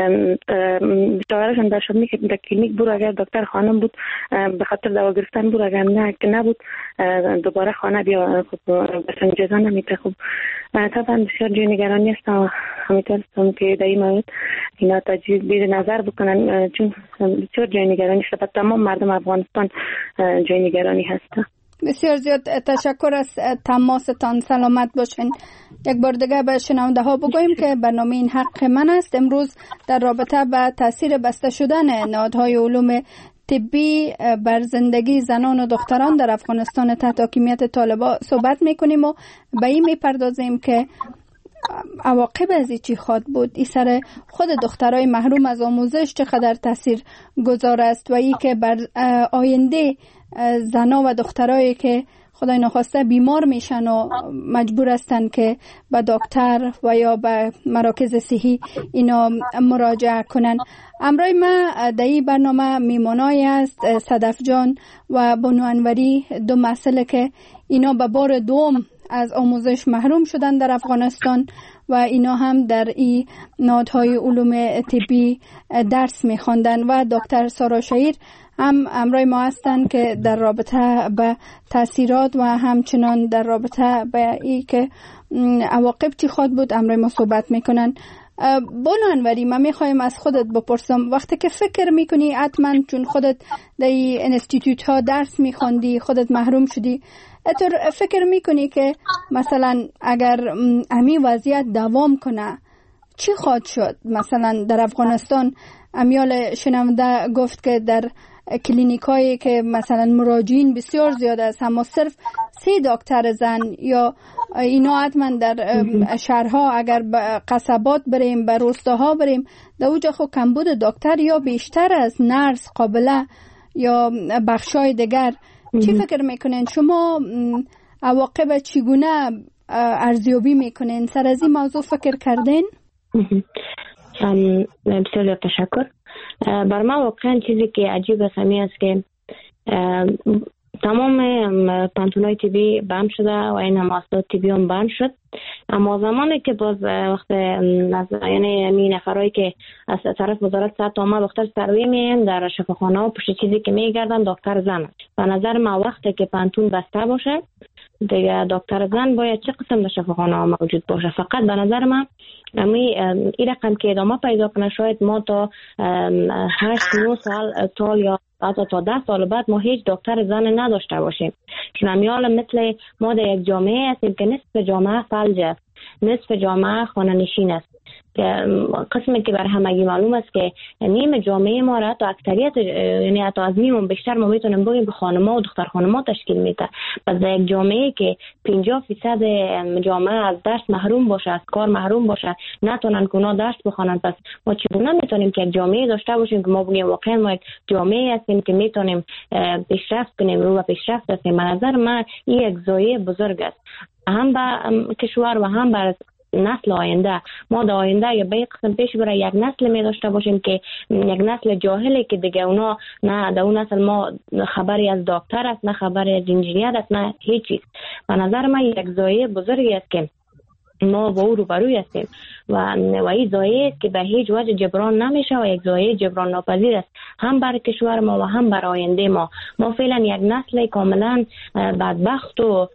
شوهرشان درشان میگه در کلینیک برو، اگر دکتر خانم بود به خاطر دوا گرفتن برو، اگر نه که نبود دوباره خانه بیا، خب بسن اجازه نمیده. خب طبعا بسیار جای نگرانی است و همینطور است که در این مورد اینا تجدید نظر بکنن، چون بسیار جای نگرانی است. تمام مردم افغانستان جای نگرانی هست. بسیار زیاد تشکر از تماستان، سلامت باشین. یک بار دیگه به شنونده ها بگویم که برنامه این حق من است. امروز در رابطه به تاثیر بسته شدن نهادهای علوم طبی بر زندگی زنان و دختران در افغانستان تحت حاکمیت طالبان صحبت میکنیم و به این میپردازیم که عواقب از این چی خواد بود، این سر خود دخترای محروم از آموزش چقدر تاثیر گذار است و این که بر آینده زنا و دخترایی که خدای نخواسته بیمار میشن و مجبور هستن که به دکتر و یا به مراکز صحی اینا مراجعه کنن. امروز ما در این برنامه میمانایی است صدف جان و بانو انوری، دو مسئله که اینا به بار دوم از آموزش محروم شدن در افغانستان و اینا هم در این نهادهای علوم طبی درس میخواندن و دکتر سارا شهیر هم امروز ما هستن که در رابطه به تاثیرات و همچنان در رابطه به این که عواقب چی خواد بود امروز ما صحبت میکنن. بانو انوری، من میخوایم از خودت بپرسم، وقتی که فکر میکنی حتما چون خودت در این انستیتوت ها درس میخوندی، خودت محروم شدی، اتر فکر میکنی که مثلا اگر همین وضعیت دوام کنه چی خواهد شد؟ مثلا در افغانستان امیال شنونده گفت که در کلینیک هایی که مثلا مراجعین بسیار زیاد است، اما صرف سه دکتر زن یا اینا حتما در شهرها اگر به قصبات بریم، به روستاها بریم، در اوجا خو کمبود دکتر یا بیشتر از نرس قابله یا بخشای دیگر. چی فکر میکنین شما؟ عواقب چگونه ارزیابی میکنین؟ سر از این موضوع فکر کردین؟ بسیار تشکر. بر من واقعا چیزی که عجیب است همی است که تمام پانتونای طبی بند شده و این هم اسباب طبی هم بند شد، اما زمانی که باز وقت یعنی همین نفرایی که از طرف وزارت صحت آمد دکتر سروی میان در شفاخانه و پشت چیزی که میگردن دکتر زن، به نظر ما وقتی که پانتون بسته باشه دیگه دکتر زن باید چه قسم در شفاخانه ها موجود باشه. فقط به نظر من امی این رقم که ادامه پیدا کنه شاید ما تا هشت نه سال سال یا حتی تا ده سال بعد ما هیچ دکتر زن نداشته باشیم، چون امیال مثل ما در یک جامعه هستیم که نصف جامعه فلج است، نصف جامعه خانه نشین است. که قسمی که بر همگی معلوم است که نیم جامعه ما را تا اکثریت یعنی حتی از نیم بیشتر ما میتونیم بگیم خانم‌ها و دختر خانم‌ها تشکیل میده. پس در یک جامعه که پنجاه درصد جامعه از درس محروم باشه، از کار محروم باشه، نتونن که اونا درس بخونن، پس ما چگونه میتونیم که یک جامعه داشته باشیم که ما بگیم واقعا ما یک جامعه هستیم که میتونیم پیشرفت کنیم، رو به پیشرفت هستیم؟ به نظر من این یک ضایعه بزرگ است، هم به کشور و هم بر نسل آینده. ما در آینده یا به قسم پیش برای یک نسل می داشته باشیم که یک نسل جاهلی که دیگه اونا نه در اون نسل ما خبری از دکتر است، نه خبری از انجینیر است، نه هیچ چیز. به نظر من یک ضایعه بزرگی است که ما با او روبروی هستیم و و این ضایعه است که به هیچ وجه جبران نمیشه و یک ضایعه جبران ناپذیر است، هم برای کشور ما و هم برای آینده ما. ما فعلا یک نسل کاملا بدبخت و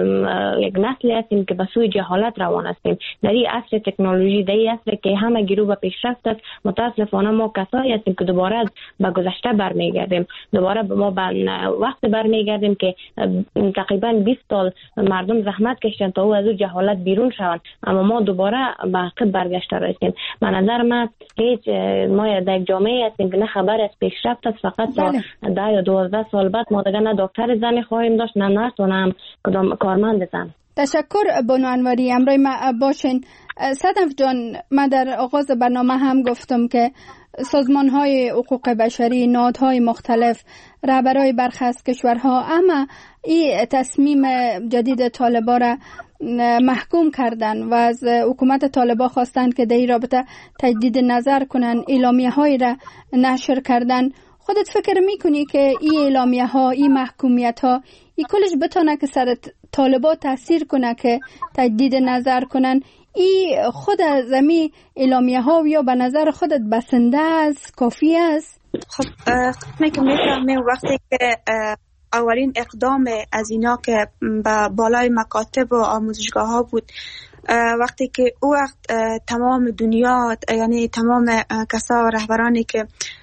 یک نسلی هستیم که به سوی جهالت روان هستیم. در این عصر تکنولوژی، در این عصر که همه گرو به پیشرفت است، متاسفانه ما کسایی هستیم که دوباره به گذشته برمیگردیم، دوباره ما به وقت برمیگردیم که تقریبا بیست سال مردم زحمت کشیدن تا او از اون جهالت بیرون شوند، اما ما دوباره به عقب برگشته رسیدیم. به نظر من هیچ ما در یک جامعه هستیم که نه خبر از پیشرفت است، فقط تا ده یا دوازده سال بعد ما دیگه نه دکتر زنی خواهیم داشت، نه نرس و نه کدام کارمند زن. تشکر بانو انوری، امروز ما باشین. صدف جان، من در آغاز برنامه هم گفتم که سازمان های حقوق بشری، نهادهای مختلف، رهبرای برخی از کشورها اما این تصمیم جدید طالبان را محکوم کردن و از حکومت طالبان خواستند که در این رابطه تجدید نظر کنن، اعلامیه های را نشر کردن. خودت فکر میکنی که این اعلامیه ها، این محکومیت ها، این کلش بتونه که سر طالبان تاثیر کنه که تجدید نظر کنن؟ این خود زمین اعلامیه ها یا به نظر خودت بسنده است، کافی است؟ خب من که میفهمم وقتی که اولین اقدام از اینا که به بالای مکاتب و آموزشگاه ها بود، وقتی که او وقت تمام دنیا، یعنی تمام کسا و رهبرانی که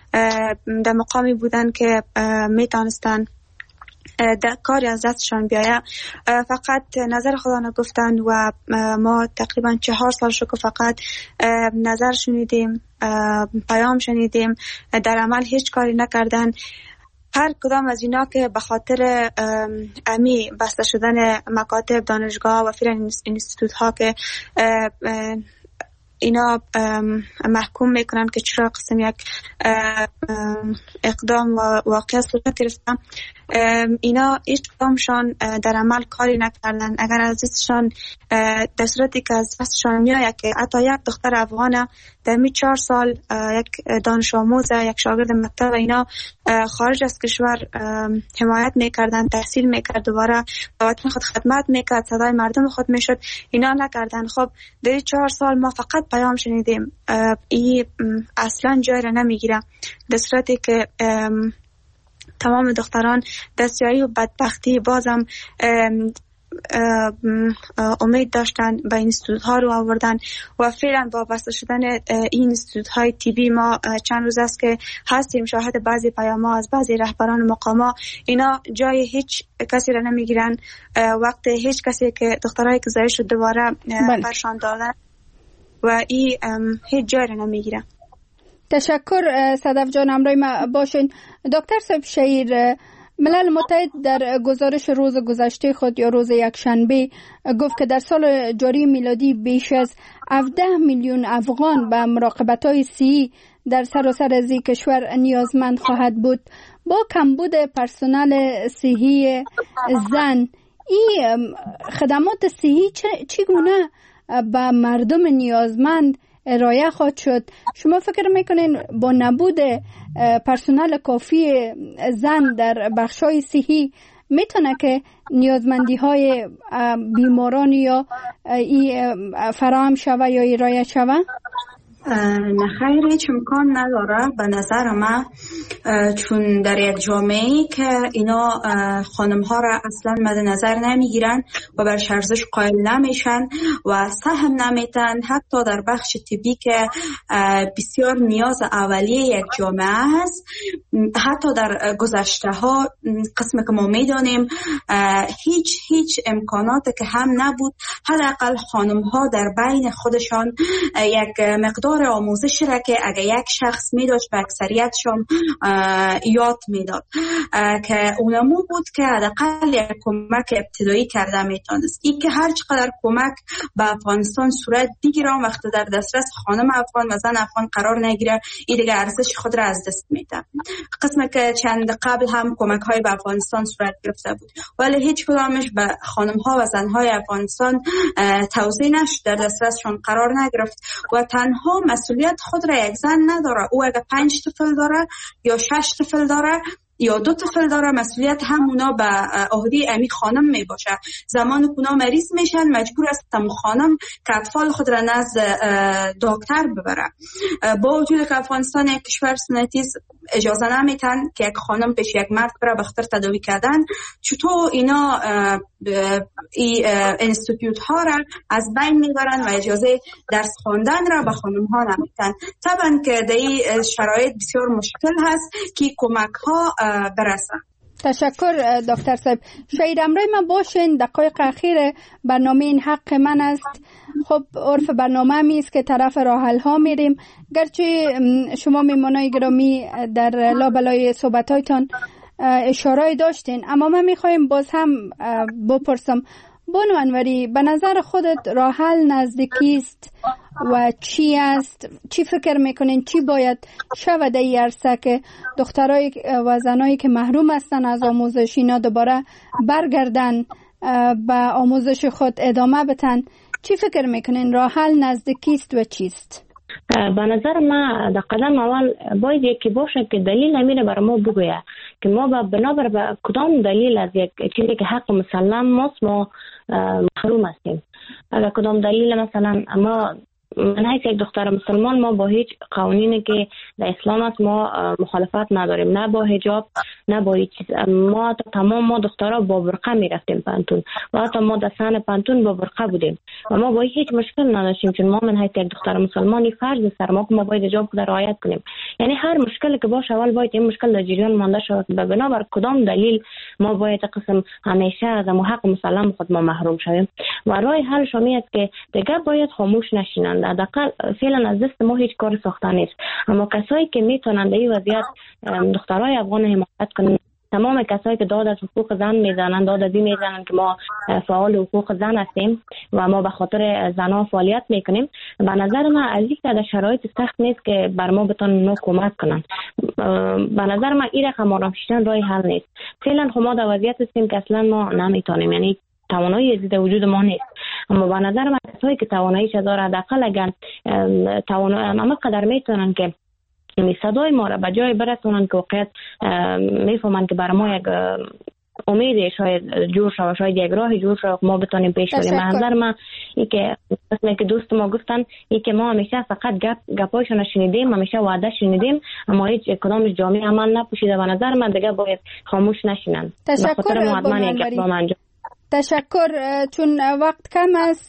در مقامی بودن که میتونستن در کاری از دستشان بیایه فقط نظر خدا نگفتن و ما تقریبا چهار سال شو که فقط نظر شنیدیم، پیام شنیدیم، در عمل هیچ کاری نکردن. هر کدام از اینا که به خاطر امی بسته شدن مکاتب، دانشگاه و فعلا اینستیتوت ها که اینا محکوم میکنن که چرا قسم یک اقدام و واقعا صورت گرفتن، اینا هیچ کدامشان در عمل کاری نکردن. اگر از دستشان در صورتی که از دستشان میایه که حتی یک دختر افغانه در می چهار سال یک دانش آموز، یک شاگرد مکتب اینا خارج از کشور حمایت میکردن، تحصیل میکرد، دوباره به وطن خود خدمت میکرد، صدای مردم خود میشد، اینا نکردن. خب در چهار سال ما فقط پیام شنیدیم، این اصلا جای را نمیگیره، در صورتی که تمام دختران دستیاری و بدبختی بازم امید داشتن به اینستیتوت ها رو آوردن و فعلا با بسته شدن این اینستیتوت های تیبی ما چند روز است که هستیم شاهد بعضی پیام ها از بعضی رهبران مقام ها، اینا جای هیچ کسی را نمیگیرن، وقت هیچ کسی که دخترایی که زایش رو دوباره برشان دادن و این هیچ جای را نمیگیرن. تشکر صدف جان، امروز ما باشین. دکتر صاحب شهیر، ملل متحد در گزارش روز گذشته خود یا روز یکشنبه گفت که در سال جاری میلادی بیش از هفده میلیون افغان به مراقبت‌های صحی در سراسر از کشور نیازمند خواهد بود. با کمبود پرسنل صحی زن، این خدمات صحی چگونه به مردم نیازمند ارائه خواهد شد؟ شما فکر میکنین با نبود پرسنل کافی زن در بخشای صحی میتونه که نیازمندی های بیماران یا فراهم شوه یا ارائه شوه؟ نه خیر، هیچ امکان نداره به نظر من، چون در یک جامعه که اینا خانم ها را اصلا مد نظر نمیگیرن و بر ارزش قائل نمیشن و سهم نمیتن، حتی در بخش طبی که بسیار نیاز اولیه یک جامعه هست، حتی در گذشته ها قسم که ما میدانیم هیچ هیچ امکاناتی که هم نبود، حداقل خانم ها در بین خودشان یک مقدار آموزش را که اگر یک شخص می داشت به اکثریتشان یاد می داد که اونمو بود که حداقل یک کمک ابتدایی کرده می تانست. این که هر چقدر کمک به افغانستان صورت بگیره وقتی در دسترس خانم افغان و زن افغان قرار نگیره، این دیگه ارزش خود را از دست میده. قسمه که چند قبل هم کمک های به افغانستان صورت گرفته بود ولی هیچ کدامش به خانم ها و زن های افغانستان توزیع نشد، در دسترسشان قرار نگرفت و تنها مسئولیت خود را یک زن نداره. او اگه پنج طفل داره یا شش طفل داره یا دو طفل داره، مسئولیت همونا به عهده امی خانم می باشه. زمان که اونا مریض میشن مجبور است تم خانم که اطفال خود را نزد دکتر ببره. با وجود که افغانستان یک کشور سنتی اجازه نمیتن که یک خانم پیش یک مرد بره بخاطر تداوی کردن، چطور اینا ای انستیتوت ها را از بین میبرن و اجازه درس خواندن را به خانم ها نمیتن. طبعا که در این شرایط بسیار مشکل هست که کمک ها برسن. تشکر دکتر صاحب. شاید امروز ما باشین دقایق اخیر برنامه این حق من است. خب عرف برنامه می است که طرف راه حل ها میریم، گرچه شما میمانای گرامی در لابلای صحبتایتان اشاره داشتین، اما من میخوایم باز هم بپرسم بانو انوری، به نظر خودت راه حل نزدیکی است و چی است؟ چی فکر میکنین چی باید شود در این عرصه که دخترای و زنایی که محروم هستن از آموزش اینا دوباره برگردن به آموزش خود ادامه بدن؟ چی فکر میکنین راه حل نزدیکی است و چیست؟ به نظر من در قدم اول باید یکی باشه که دلیل نمیره بر ما بگویه که ما با بنابر به کدام دلیل از یک چیزی که حق مسلم ماست ما محروم هستیم. اگر کدام دلیل مثلا ما من حیث یک دختر مسلمان ما با هیچ قوانینی که در اسلام است ما مخالفت نداریم، نه با حجاب نه با هیچ چیز. ما تمام ما دخترها با برقه می رفتیم پانتون و حتی ما در سن پانتون با برقه بودیم و ما با هیچ مشکل نداشتیم، چون ما من حیث یک دختر مسلمانی فرض سر ما که ما باید حجاب در رعایت کنیم. یعنی هر مشکلی که باشه اول باید این مشکل در جریان مانده شود. به بنابر کدام دلیل ما باید قسم همیشه از حق مسلم خود ما محروم شویم و راه حل شمی است که دیگه باید خاموش نشینند. حداقل فعلا از دست ما هیچ کار ساخته نیست، اما کسایی که میتونن در این وضعیت دخترای افغان حمایت کنن، تمام کسایی که داد از حقوق زن میزنن، داد ازی میزنن که ما فعال حقوق زن هستیم و ما به خاطر زنها فعالیت میکنیم، به نظر من از این که شرایط سخت نیست که بر ما بتونن نو کمک کنن. به نظر من این رقم آرام شدن راه حل نیست. فعلا خب ما در وضعیت هستیم که اصلا ما نمیتونیم، یعنی توانایی زیاد وجود ما نیست، اما به نظر من کسایی که تواناییش داره حداقل اگر توانایی اما قدر میتونن که می صدای ما را به جای برسونن که واقعیت میفهمن که برای ما یک امید شاید جور شد، شاید یک راه جور شد ما بتونیم پیش بریم. به نظر من این که قسمی که دوست ما گفتن این که ما همیشه فقط گپ گپایشون شنیدیم، همیشه وعده شنیدیم، اما هیچ کدامش جامعه عمل نپوشیده. به نظر من دیگه باید خاموش نشینن. تشکر بانو. تشکر. چون وقت کم است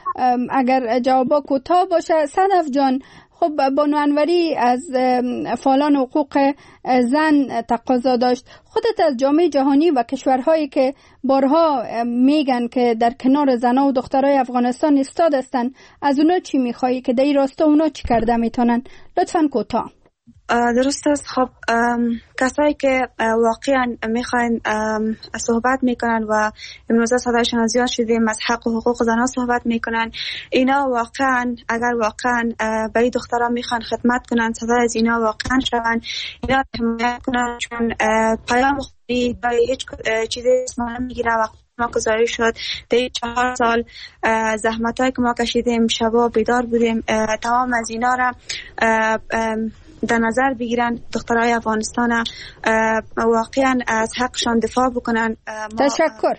اگر جوابا کوتاه باشه. صدف جان، خب بانو انوری از فعالان حقوق زن تقاضا داشت، خودت از جامعه جهانی و کشورهایی که بارها میگن که در کنار زنها و دخترای افغانستان ایستاد هستن، از اونا چی میخوایی که در این راستا اونا چی کرده میتونن؟ لطفاً کوتاه. درست است. خب کسایی که واقعا میخواین صحبت میکنن و امروز صدایشان زیاد شدیم از حق و حقوق زنها صحبت میکنن، اینا واقعا اگر واقعا برای دختران میخوان خدمت کنن، صدای از اینا واقعا شون، اینا حمایت کنن، چون پیام خوبی برای هیچ چیزی اسمان میگیره. وقتی ما گزارش شد در چهار سال زحمتایی که ما کشیدیم، شبا بیدار بودیم، تمام از اینا را در نظر بگیرن، دخترای افغانستان واقعا از حقشان دفاع بکنن. تشکر.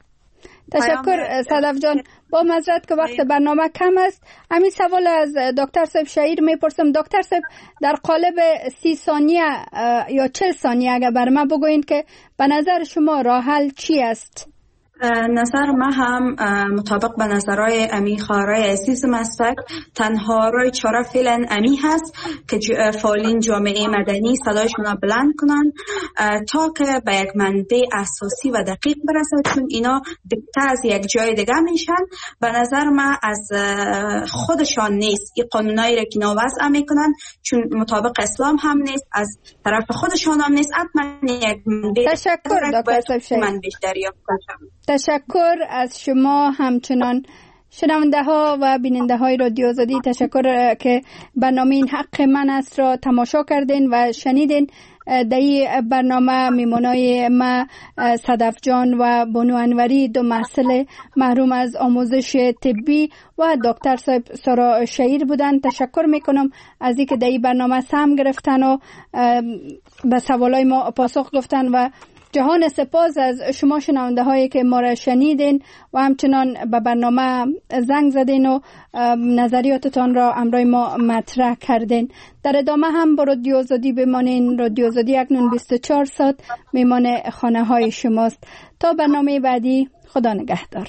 تشکر صدف جان. با معذرت که وقت برنامه کم است، همین سوال از دکتر صاحب شهیر میپرسم. دکتر صاحب در قالب سی ثانیه یا چل ثانیه اگر بر ما بگوین که به نظر شما راه حل چی است؟ نظر ما هم مطابق به نظرهای امی خواهرای عزیزم است. تنها رای چاره فعلا امی هست که فعالین جامعه مدنی صدایشون را بلند کنن تا که به یک منبع اساسی و دقیق برسد، چون اینا دکته از یک جای دیگه میشن. به نظر ما از خودشان نیست این قانونایی را که اینا وضع میکنن، چون مطابق اسلام هم نیست، از طرف خودشان هم نیست. حتما یک منبع تشکر دکتر شیخ. من بیشتر یافت کنم. تشکر از شما، همچنان شنونده ها و بیننده های رادیو آزادی. تشکر که برنامه این حق من است را تماشا کردین و شنیدین. در این برنامه میمونای ما صدف جان و بانو انوری، دو محصل محروم از آموزش طبی، و دکتر صاحب سارا شهیر بودن. تشکر میکنم از اینکه در این برنامه سهم گرفتن و به سوالای ما پاسخ گفتن، و جهان سپاس از شما شنونده هایی که ما را شنیدین و همچنان به برنامه زنگ زدین و نظریاتتان را همراه ما مطرح کردین. در ادامه هم با رادیو آزادی بمانین. رادیو آزادی اکنون بیست و چهار ساعت میمان خانه های شماست. تا برنامه بعدی، خدا نگهدار.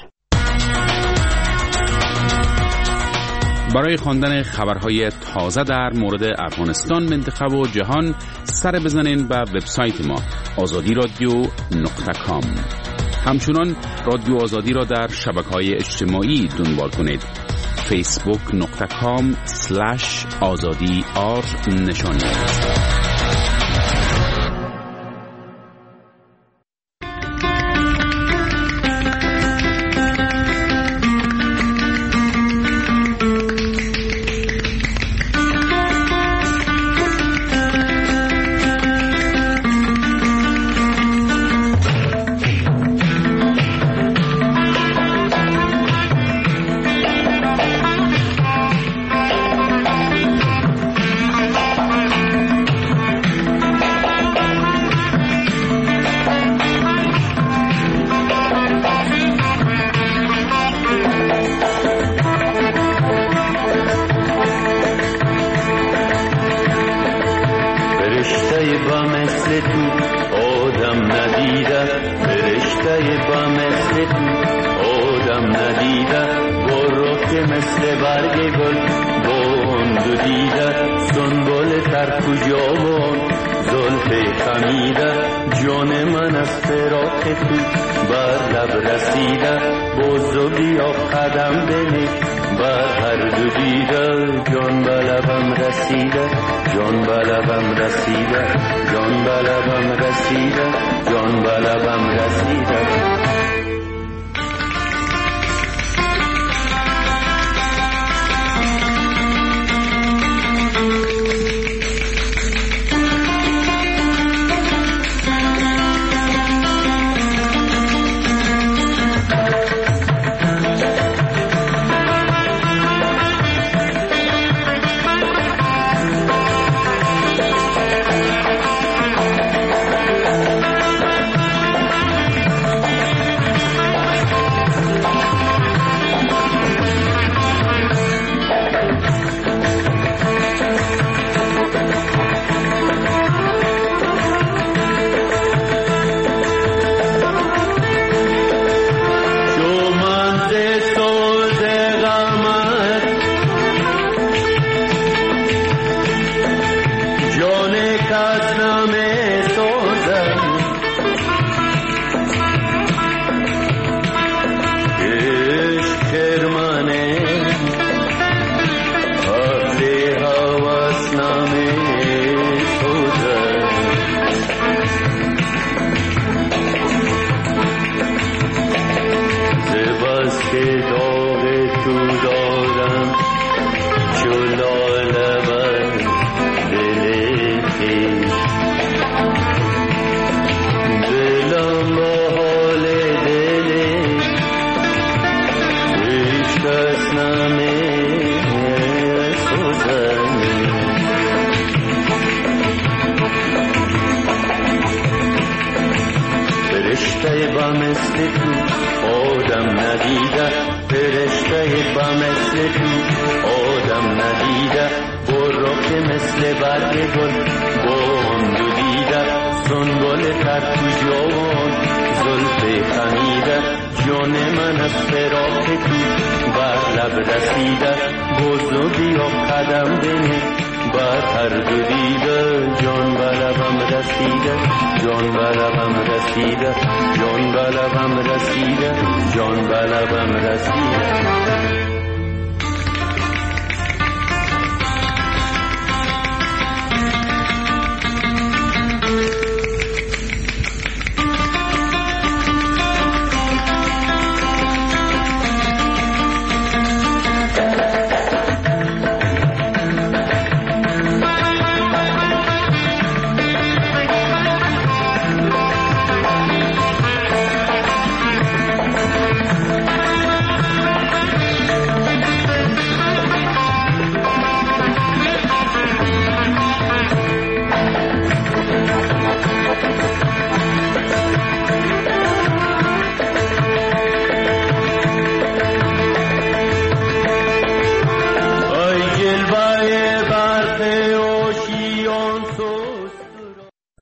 برای خواندن خبرهای تازه در مورد افغانستان، منطقه و جهان سر بزنین به وبسایت ما آزادی رادیو نقطه کام. همچنان رادیو آزادی را در شبکه‌های اجتماعی دنبال کنید. فیسبوک نقطه کام سلش آزادی آر نشانی. سنبل تر تو جوان زلف خمیده جان من از فراق تو بر لب رسیده بزرگی و قدم بنه بر هر دو دیده جان بر لبم رسیده جان بر لبم رسیده جان بر لبم رسیده جان بر لبم رسیده